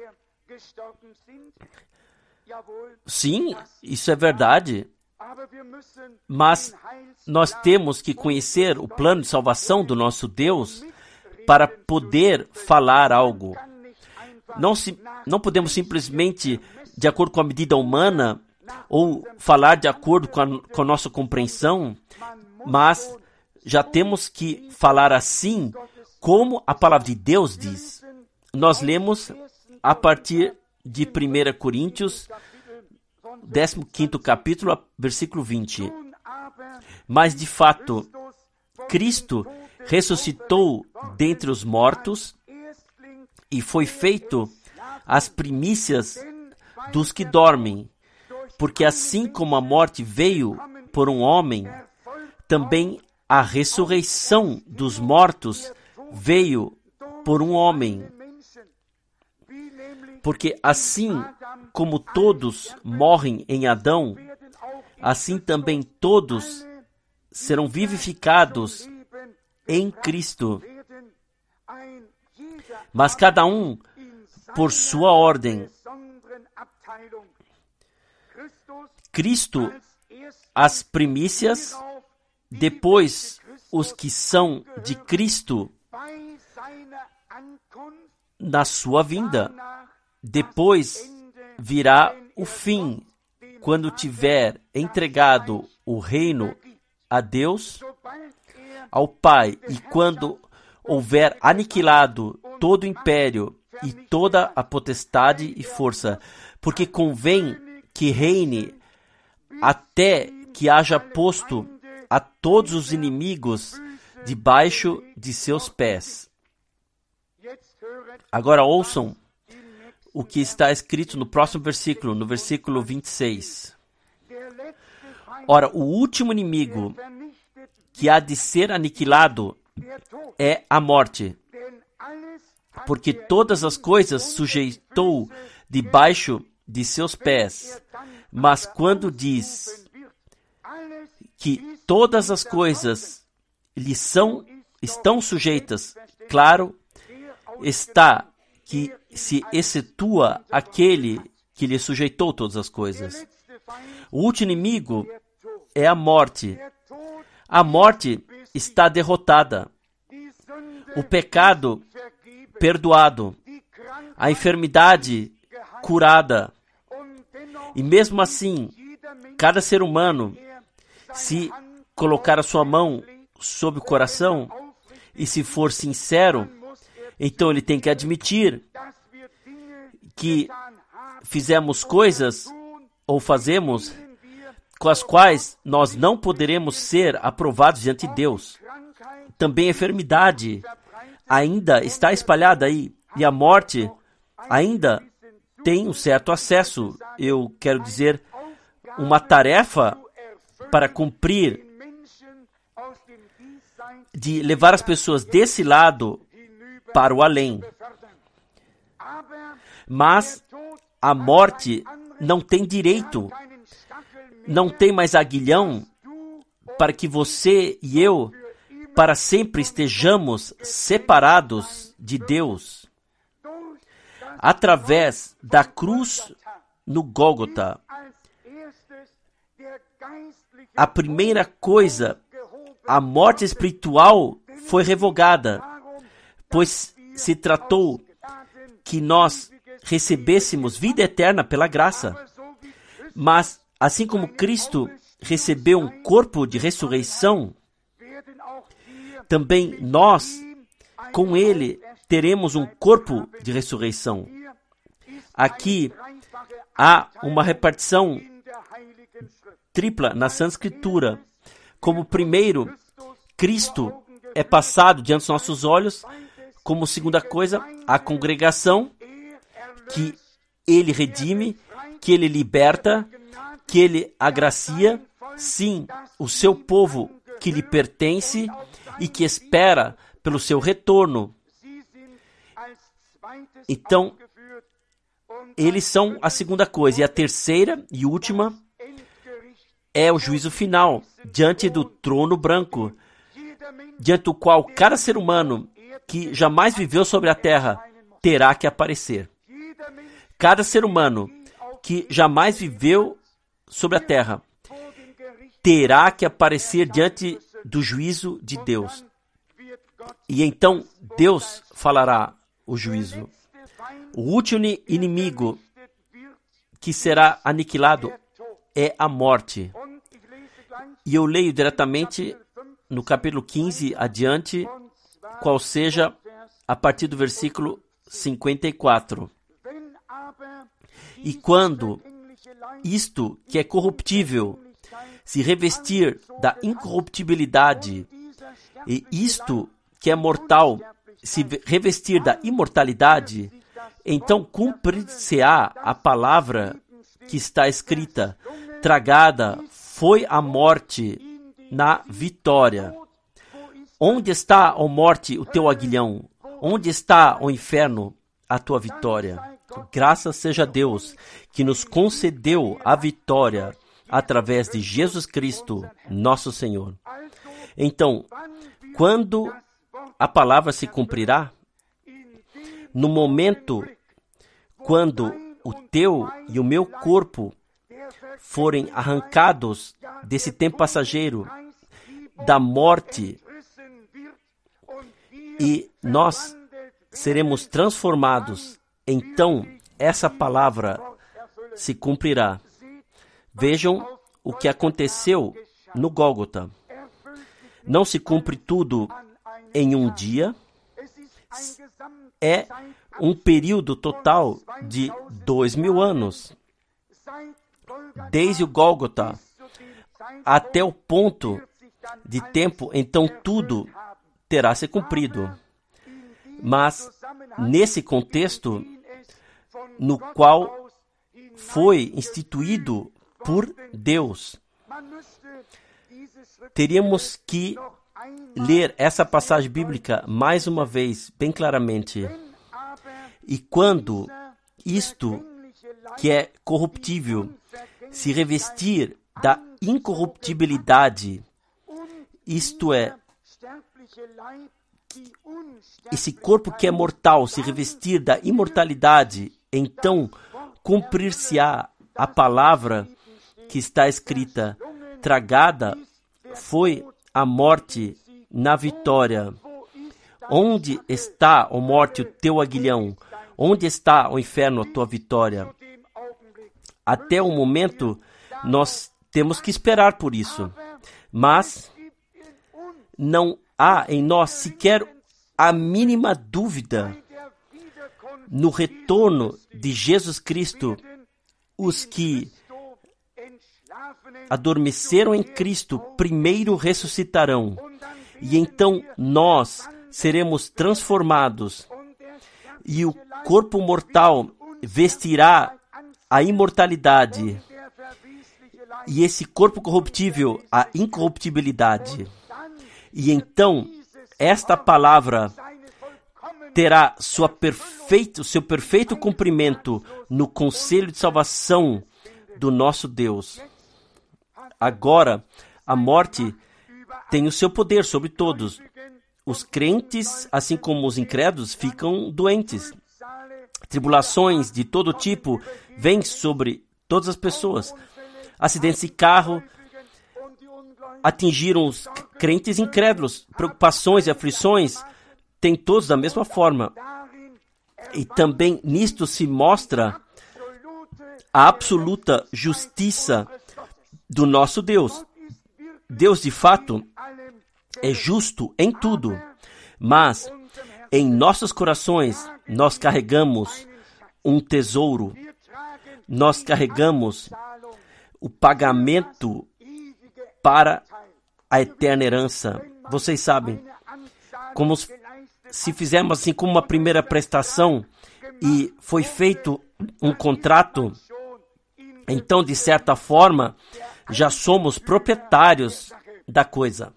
[SPEAKER 1] Sim, isso é verdade. Mas nós temos que conhecer o plano de salvação do nosso Deus para poder falar algo. Não podemos simplesmente, de acordo com a medida humana, ou falar de acordo com a nossa compreensão, mas já temos que falar assim como a palavra de Deus diz. Nós lemos a partir de 1 Coríntios, 15º capítulo, versículo 20. Mas, de fato, Cristo ressuscitou dentre os mortos e foi feito as primícias dos que dormem, porque assim como a morte veio por um homem, também a ressurreição dos mortos veio por um homem. Porque assim como todos morrem em Adão, assim também todos serão vivificados em Cristo. Mas cada um por sua ordem. Cristo, as primícias, depois os que são de Cristo na sua vinda. Depois virá o fim, quando tiver entregado o reino a Deus, ao Pai, e quando houver aniquilado todo o império e toda a potestade e força, porque convém que reine até que haja posto a todos os inimigos debaixo de seus pés. Agora ouçam o que está escrito no próximo versículo, no versículo 26. Ora, o último inimigo que há de ser aniquilado é a morte, porque todas as coisas sujeitou debaixo de seus pés. Mas quando diz que todas as coisas lhe estão sujeitas, claro está que se excetua aquele que lhe sujeitou todas as coisas. O último inimigo é a morte. A morte está derrotada. O pecado perdoado. A enfermidade curada. E mesmo assim, cada ser humano, se colocar a sua mão sobre o coração e se for sincero, então ele tem que admitir que fizemos coisas ou fazemos com as quais nós não poderemos ser aprovados diante de Deus. Também a enfermidade ainda está espalhada aí e a morte ainda tem um certo acesso. Eu quero dizer, uma tarefa para cumprir de levar as pessoas desse lado para o além. Mas a morte não tem direito, não tem mais aguilhão para que você e eu para sempre estejamos separados de Deus. Através da cruz no Gólgota, a primeira coisa, a morte espiritual foi revogada, pois se tratou que nós recebêssemos vida eterna pela graça. Mas, assim como Cristo recebeu um corpo de ressurreição, também nós, com Ele, teremos um corpo de ressurreição. Aqui há uma repartição tripla na Santa Escritura. Como primeiro, Cristo é passado diante dos nossos olhos. Como segunda coisa, a congregação, que Ele redime, que Ele liberta, que Ele agracia. Sim, o seu povo que lhe pertence e que espera pelo seu retorno. Então, eles são a segunda coisa. E a terceira e última é o juízo final, diante do trono branco, diante do qual cada ser humano que jamais viveu sobre a terra terá que aparecer. Cada ser humano que jamais viveu sobre a terra terá que aparecer diante do juízo de Deus. E então Deus falará o juízo. O último inimigo que será aniquilado é a morte. E eu leio diretamente no capítulo 15 adiante, qual seja a partir do versículo 54. E quando isto que é corruptível se revestir da incorruptibilidade, e isto que é mortal se revestir da imortalidade, então cumprir-se-á a palavra que está escrita: tragada foi a morte na vitória. Onde está, ó morte, o teu aguilhão? Onde está, ó inferno, a tua vitória? Graças seja a Deus que nos concedeu a vitória através de Jesus Cristo, nosso Senhor. Então, quando a palavra se cumprirá, no momento quando o teu e o meu corpo forem arrancados desse tempo passageiro, da morte, e nós seremos transformados, então essa palavra se cumprirá. Vejam o que aconteceu no Gólgota. Não se cumpre tudo em um dia. É um período total de 2000 anos. Desde o Gólgota até o ponto de tempo, então tudo terá se cumprido. Mas nesse contexto no qual foi instituído por Deus, teríamos que ler essa passagem bíblica mais uma vez, bem claramente. E quando isto que é corruptível se revestir da incorruptibilidade, isto é, esse corpo que é mortal se revestir da imortalidade, então cumprir-se-á a palavra que está escrita: tragada foi a morte na vitória. Onde está, ó morte, o teu aguilhão? Onde está, ó inferno, a tua vitória? Até o momento, nós temos que esperar por isso. Mas não há em nós sequer a mínima dúvida no retorno de Jesus Cristo. Os que adormeceram em Cristo primeiro ressuscitarão, e então nós seremos transformados, e o corpo mortal vestirá a imortalidade, e esse corpo corruptível a incorruptibilidade. E então esta palavra terá seu perfeito cumprimento no conselho de salvação do nosso Deus. Agora, a morte tem o seu poder sobre todos. Os crentes, assim como os incrédulos, ficam doentes. Tribulações de todo tipo vêm sobre todas as pessoas. Acidentes de carro atingiram os crentes incrédulos. Preocupações e aflições têm todos da mesma forma. E também nisto se mostra a absoluta justiça do nosso Deus. Deus, de fato, é justo em tudo, mas Em nossos corações, nós carregamos um tesouro. Nós carregamos o pagamento para a eterna herança. Vocês sabem, como se fizermos assim como uma primeira prestação e foi feito um contrato, então, de certa forma, já somos proprietários da coisa.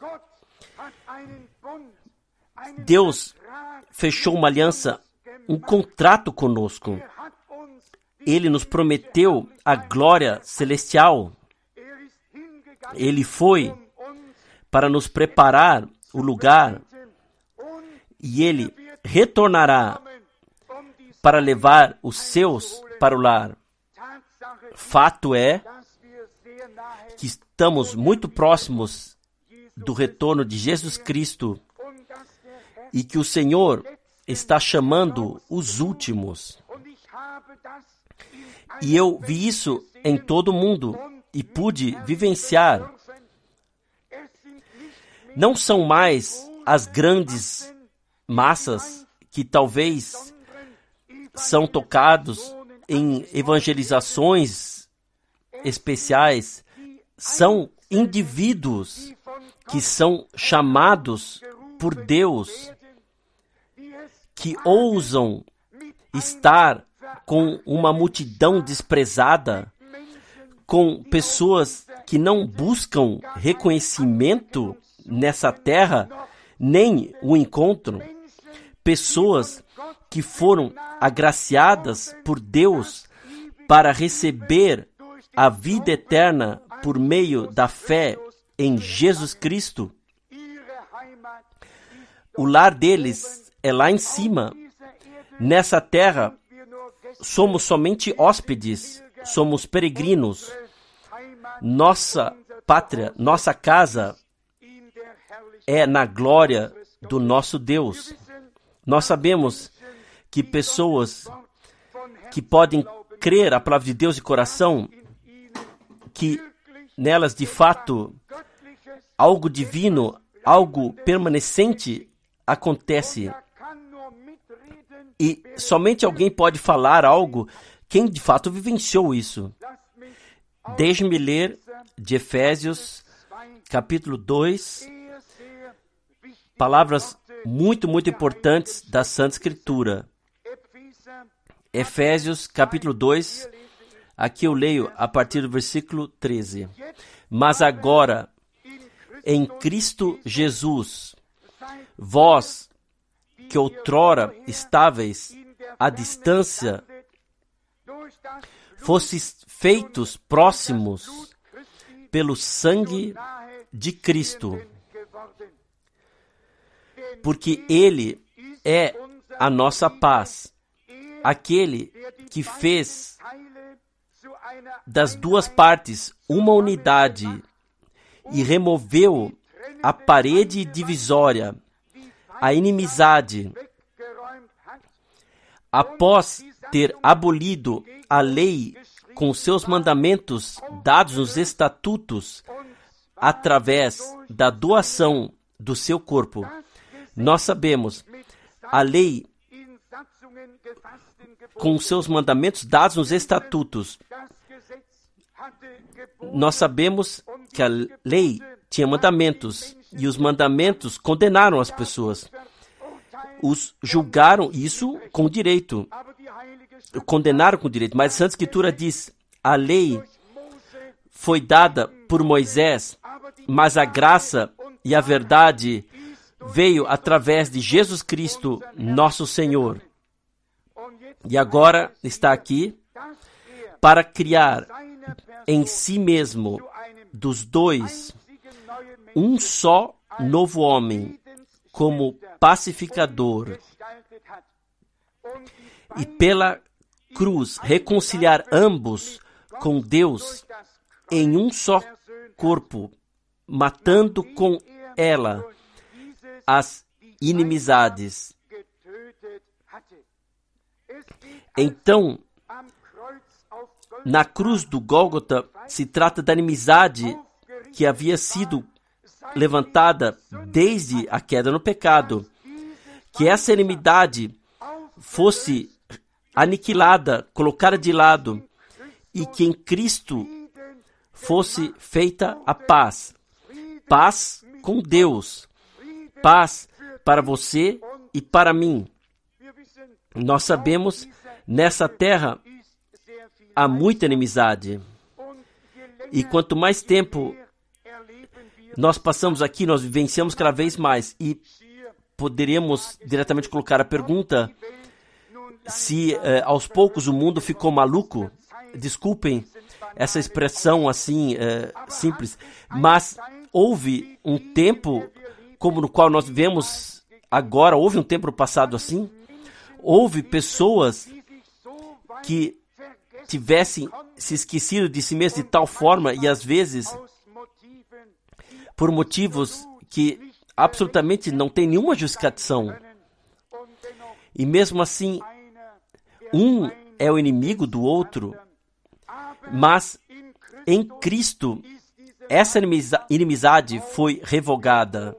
[SPEAKER 1] Deus fechou uma aliança, um contrato conosco. Ele nos prometeu a glória celestial. Ele foi para nos preparar o lugar e Ele retornará para levar os seus para o lar. Fato é que estamos muito próximos do retorno de Jesus Cristo e que o Senhor está chamando os últimos. E eu vi isso em todo o mundo e pude vivenciar. Não são mais as grandes massas que talvez são tocados em evangelizações especiais, são indivíduos que são chamados por Deus, que ousam estar com uma multidão desprezada, com pessoas que não buscam reconhecimento nessa terra, nem o encontro, pessoas que foram agraciadas por Deus para receber a vida eterna por meio da fé em Jesus Cristo. O lar deles é lá em cima. Nessa terra, somos somente hóspedes, somos peregrinos. Nossa pátria, nossa casa é na glória do nosso Deus. Nós sabemos que pessoas que podem crer a palavra de Deus de coração, que nelas de fato algo divino, algo permanecente acontece. E somente alguém pode falar algo quem de fato vivenciou isso. Deixe-me ler de Efésios, capítulo 2, palavras muito importantes da Santa Escritura. Efésios, capítulo 2, aqui eu leio a partir do versículo 13. Mas agora, em Cristo Jesus, vós que outrora estáveis à distância, fostes feitos próximos pelo sangue de Cristo, porque Ele é a nossa paz, aquele que fez das duas partes uma unidade e removeu a parede divisória, a inimizade, após ter abolido a lei com seus mandamentos dados nos estatutos, através da doação do seu corpo. Nós sabemos, a lei com seus mandamentos dados nos estatutos. Nós sabemos que a lei tinha mandamentos, e os mandamentos condenaram as pessoas. Os julgaram isso com direito. Condenaram com direito. Mas a Santa Escritura diz, a lei foi dada por Moisés, mas a graça e a verdade veio através de Jesus Cristo, nosso Senhor. E agora está aqui para criar em si mesmo, dos dois, um só novo homem, como pacificador, e pela cruz reconciliar ambos com Deus em um só corpo, matando com ela as inimizades. Então, na cruz do Gólgota, se trata da inimizade que havia sido levantada desde a queda no pecado, que essa inimizade fosse aniquilada, colocada de lado, e que em Cristo fosse feita a paz. Paz com Deus. Paz para você e para mim. Nós sabemos, nessa terra há muita inimizade. E quanto mais tempo nós passamos aqui, nós vivenciamos cada vez mais. E poderíamos diretamente colocar a pergunta se aos poucos o mundo ficou maluco. Desculpem essa expressão assim simples, mas houve um tempo como no qual nós vivemos agora, houve um tempo no passado assim, houve pessoas que tivessem se esquecido de si mesmo de tal forma, e às vezes por motivos que absolutamente não tem nenhuma justificação. E mesmo assim, um é o inimigo do outro, mas em Cristo essa inimizade foi revogada.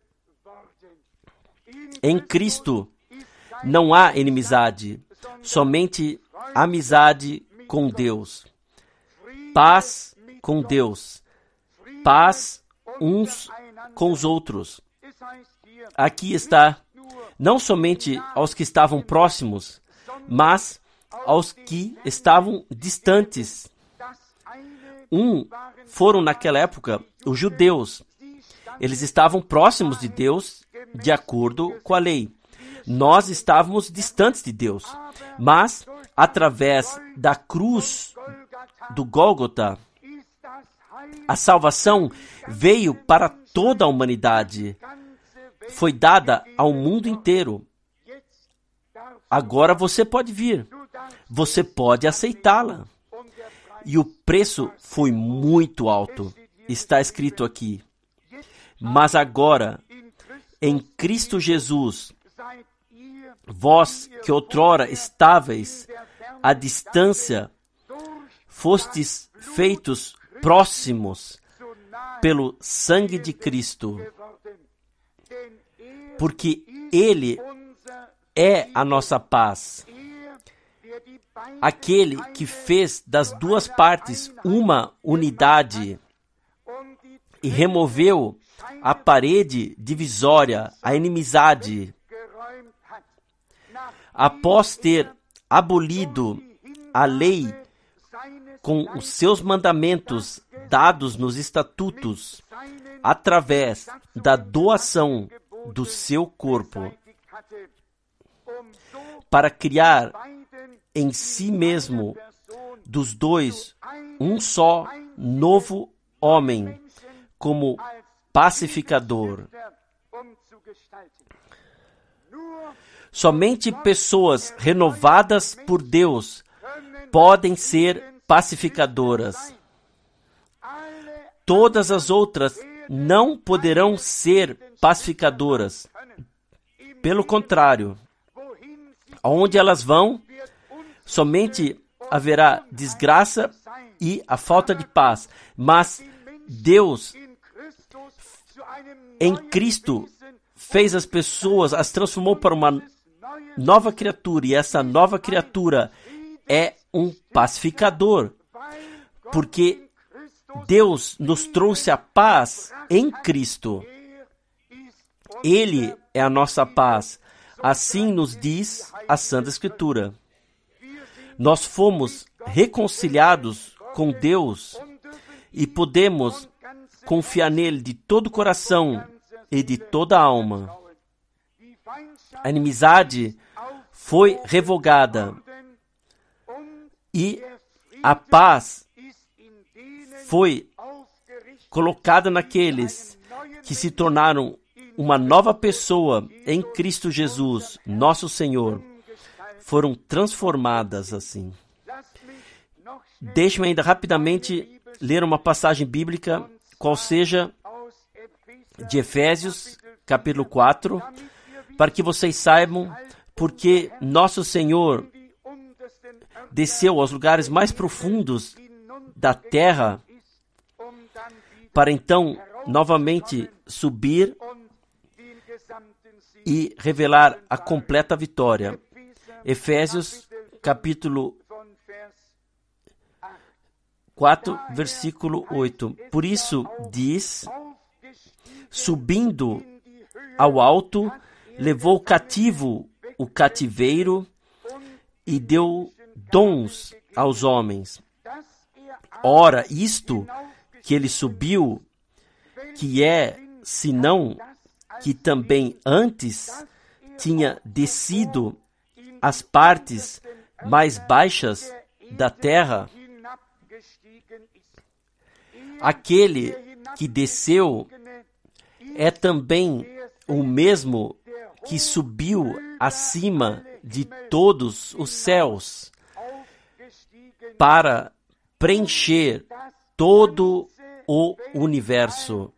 [SPEAKER 1] Em Cristo não há inimizade, somente amizade com Deus. Paz com Deus. Paz uns com os outros. Aqui está, não somente aos que estavam próximos, mas aos que estavam distantes. Foram naquela época os judeus. Eles estavam próximos de Deus de acordo com a lei. Nós estávamos distantes de Deus. Mas, através da cruz do Gólgota, a salvação veio para toda a humanidade. Foi dada ao mundo inteiro. Agora você pode vir. Você pode aceitá-la. E o preço foi muito alto. Está escrito aqui. Mas agora, em Cristo Jesus, vós que outrora estáveis à distância, fostes feitos próximos pelo sangue de Cristo, porque Ele é a nossa paz. Aquele que fez das duas partes uma unidade e removeu a parede divisória, a inimizade, após ter abolido a lei com os seus mandamentos dados nos estatutos, através da doação do seu corpo, para criar em si mesmo dos dois um só novo homem como pacificador. Somente pessoas renovadas por Deus podem ser pacificadoras. Todas as outras não poderão ser pacificadoras. Pelo contrário, aonde elas vão, somente haverá desgraça e a falta de paz. Mas Deus, em Cristo, fez as pessoas, as transformou para uma nova criatura, e essa nova criatura é um pacificador, porque Deus nos trouxe a paz em Cristo. Ele é a nossa paz. Assim nos diz a Santa Escritura. Nós fomos reconciliados com Deus e podemos confiar nele de todo o coração e de toda a alma. A inimizade foi revogada e a paz foi colocada naqueles que se tornaram uma nova pessoa em Cristo Jesus, nosso Senhor. Foram transformadas assim. Deixe-me ainda rapidamente ler uma passagem bíblica, qual seja de Efésios, capítulo 4, para que vocês saibam porque nosso Senhor desceu aos lugares mais profundos da terra para então novamente subir e revelar a completa vitória. Efésios, capítulo 4, versículo 8. Por isso diz, subindo ao alto, levou cativo o cativeiro e deu dons aos homens. Ora, isto que ele subiu, que é, senão que também antes tinha descido às partes mais baixas da terra, aquele que desceu é também o mesmo que subiu acima de todos os céus para preencher todo o universo.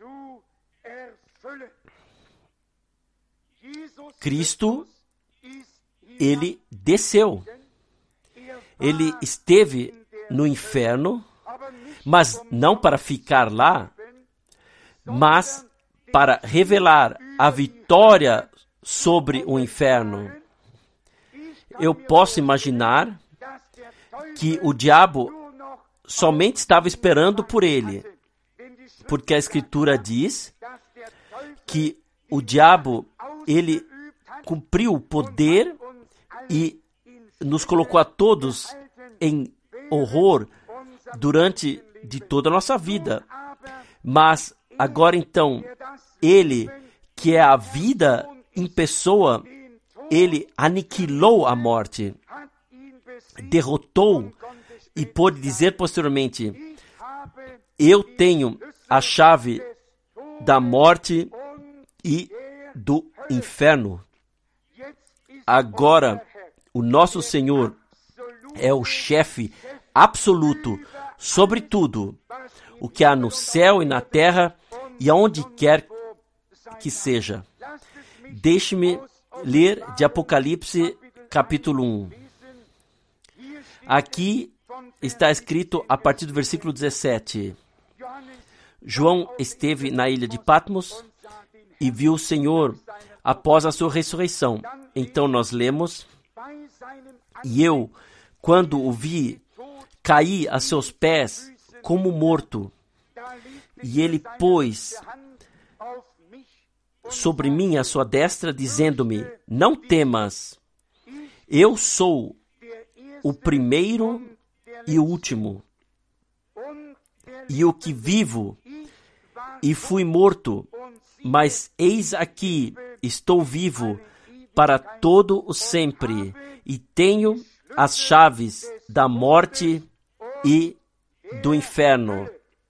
[SPEAKER 1] Cristo, ele desceu. Ele esteve no inferno, mas não para ficar lá, mas para revelar a vitória sobre o inferno. Eu posso imaginar que o diabo somente estava esperando por ele, porque a Escritura diz que o diabo, ele cumpriu o poder e nos colocou a todos em horror durante de toda a nossa vida. Mas agora então, ele, que é a vida em pessoa, ele aniquilou a morte, derrotou e pôde dizer posteriormente, eu tenho a chave da morte e do inferno. Agora, o nosso Senhor é o chefe absoluto sobre tudo, o que há no céu e na terra e aonde quer que seja. Deixe-me ler de Apocalipse, capítulo 1. Aqui está escrito a partir do versículo 17. João esteve na ilha de Patmos e viu o Senhor após a sua ressurreição. Então nós lemos, e eu, quando o vi, caí a seus pés como morto. E ele pôs sobre mim a sua destra, dizendo-me, não temas, eu sou o primeiro e o último, e o que vivo, e fui morto, mas eis aqui, estou vivo para todo o sempre, e tenho as chaves da morte e do inferno.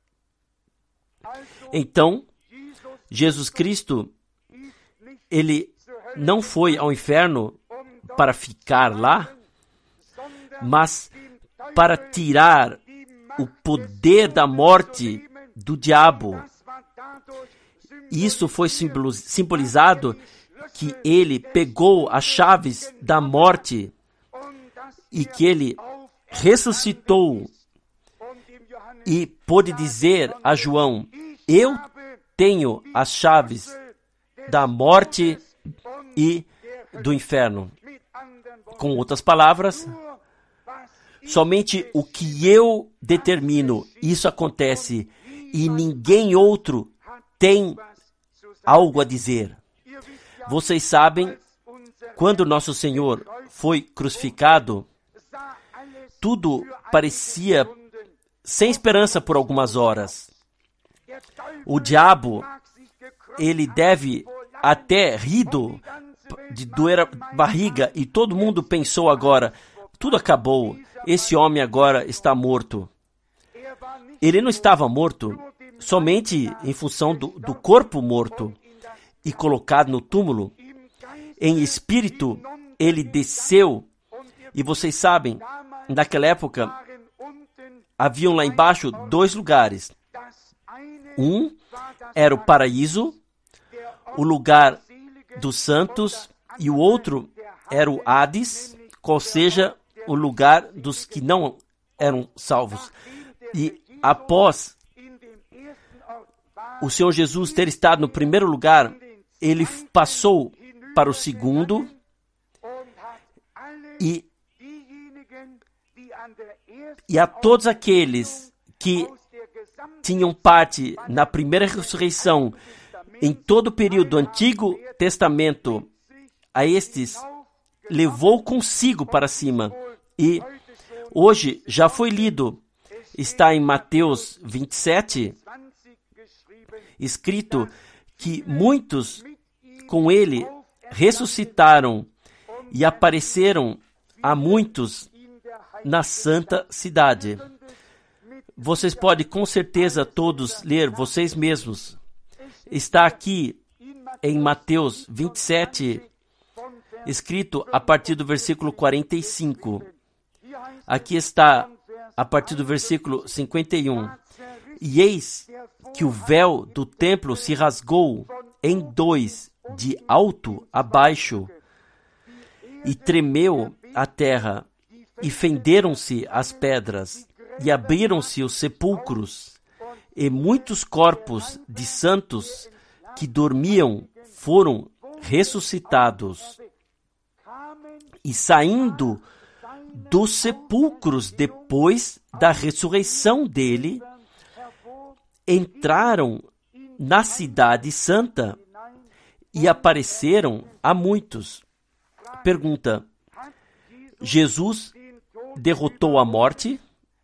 [SPEAKER 1] Então, Jesus Cristo, ele não foi ao inferno para ficar lá, mas para tirar o poder da morte do diabo. Isso foi simbolizado que ele pegou as chaves da morte e que ele ressuscitou e pôde dizer a João, eu tenho as chaves da morte e do inferno. Com outras palavras, somente o que eu determino, isso acontece, e ninguém outro tem algo a dizer. Vocês sabem, quando nosso Senhor foi crucificado, tudo parecia sem esperança por algumas horas. O diabo, ele deve até rido de doer a barriga, e todo mundo pensou agora, tudo acabou, esse homem agora está morto. Ele não estava morto somente em função do corpo morto e colocado no túmulo. Em espírito, ele desceu, e vocês sabem, naquela época, haviam lá embaixo 2 lugares. Um era o paraíso, o lugar dos santos, e o outro era o Hades, ou seja, o lugar dos que não eram salvos. E após o Senhor Jesus ter estado no primeiro lugar, ele passou para o segundo, e a todos aqueles que tinham parte na primeira ressurreição em todo o período do Antigo Testamento, a estes levou consigo para cima. E hoje já foi lido, está em Mateus 27, escrito que muitos com ele ressuscitaram e apareceram a muitos na santa cidade. Vocês podem com certeza todos ler vocês mesmos. Está aqui em Mateus 27, escrito a partir do versículo 45. Aqui está a partir do versículo 51. E eis que o véu do templo se rasgou em dois, de alto a baixo, e tremeu a terra, e fenderam-se as pedras, e abriram-se os sepulcros, e muitos corpos de santos que dormiam foram ressuscitados. E saindo dos sepulcros depois da ressurreição dele, entraram na cidade santa e apareceram a muitos. Pergunta: Jesus derrotou a morte?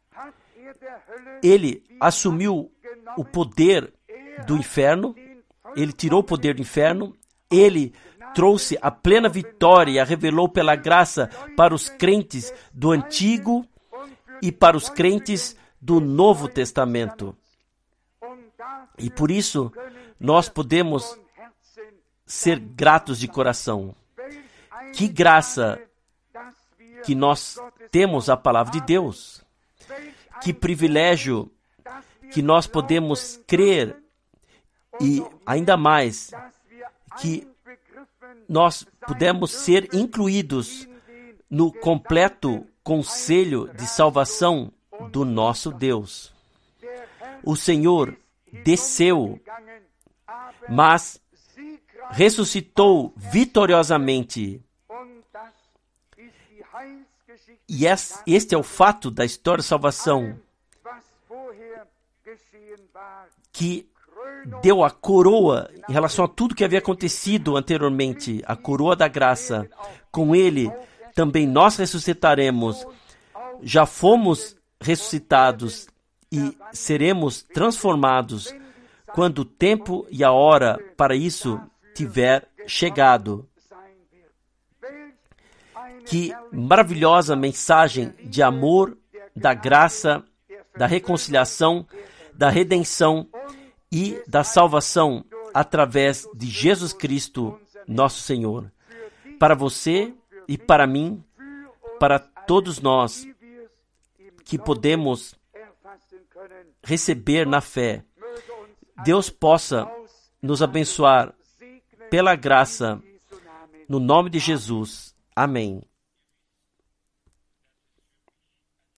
[SPEAKER 1] Ele assumiu o poder do inferno? Ele tirou o poder do inferno? Ele trouxe a plena vitória e a revelou pela graça para os crentes do Antigo e para os crentes do Novo Testamento. E por isso, nós podemos ser gratos de coração. Que graça que nós temos a palavra de Deus. Que privilégio que nós podemos crer, e ainda mais que nós podemos ser incluídos no completo conselho de salvação do nosso Deus. O Senhor desceu, mas ressuscitou vitoriosamente. E este é o fato da história de salvação, que deu a coroa em relação a tudo que havia acontecido anteriormente, a coroa da graça. Com ele também nós ressuscitaremos. Já fomos ressuscitados e seremos transformados quando o tempo e a hora para isso tiver chegado. Que maravilhosa mensagem de amor, da graça, da reconciliação, da redenção e da salvação através de Jesus Cristo, nosso Senhor. Para você e para mim, para todos nós que podemos receber na fé. Deus possa nos abençoar pela graça, no nome de Jesus. Amém.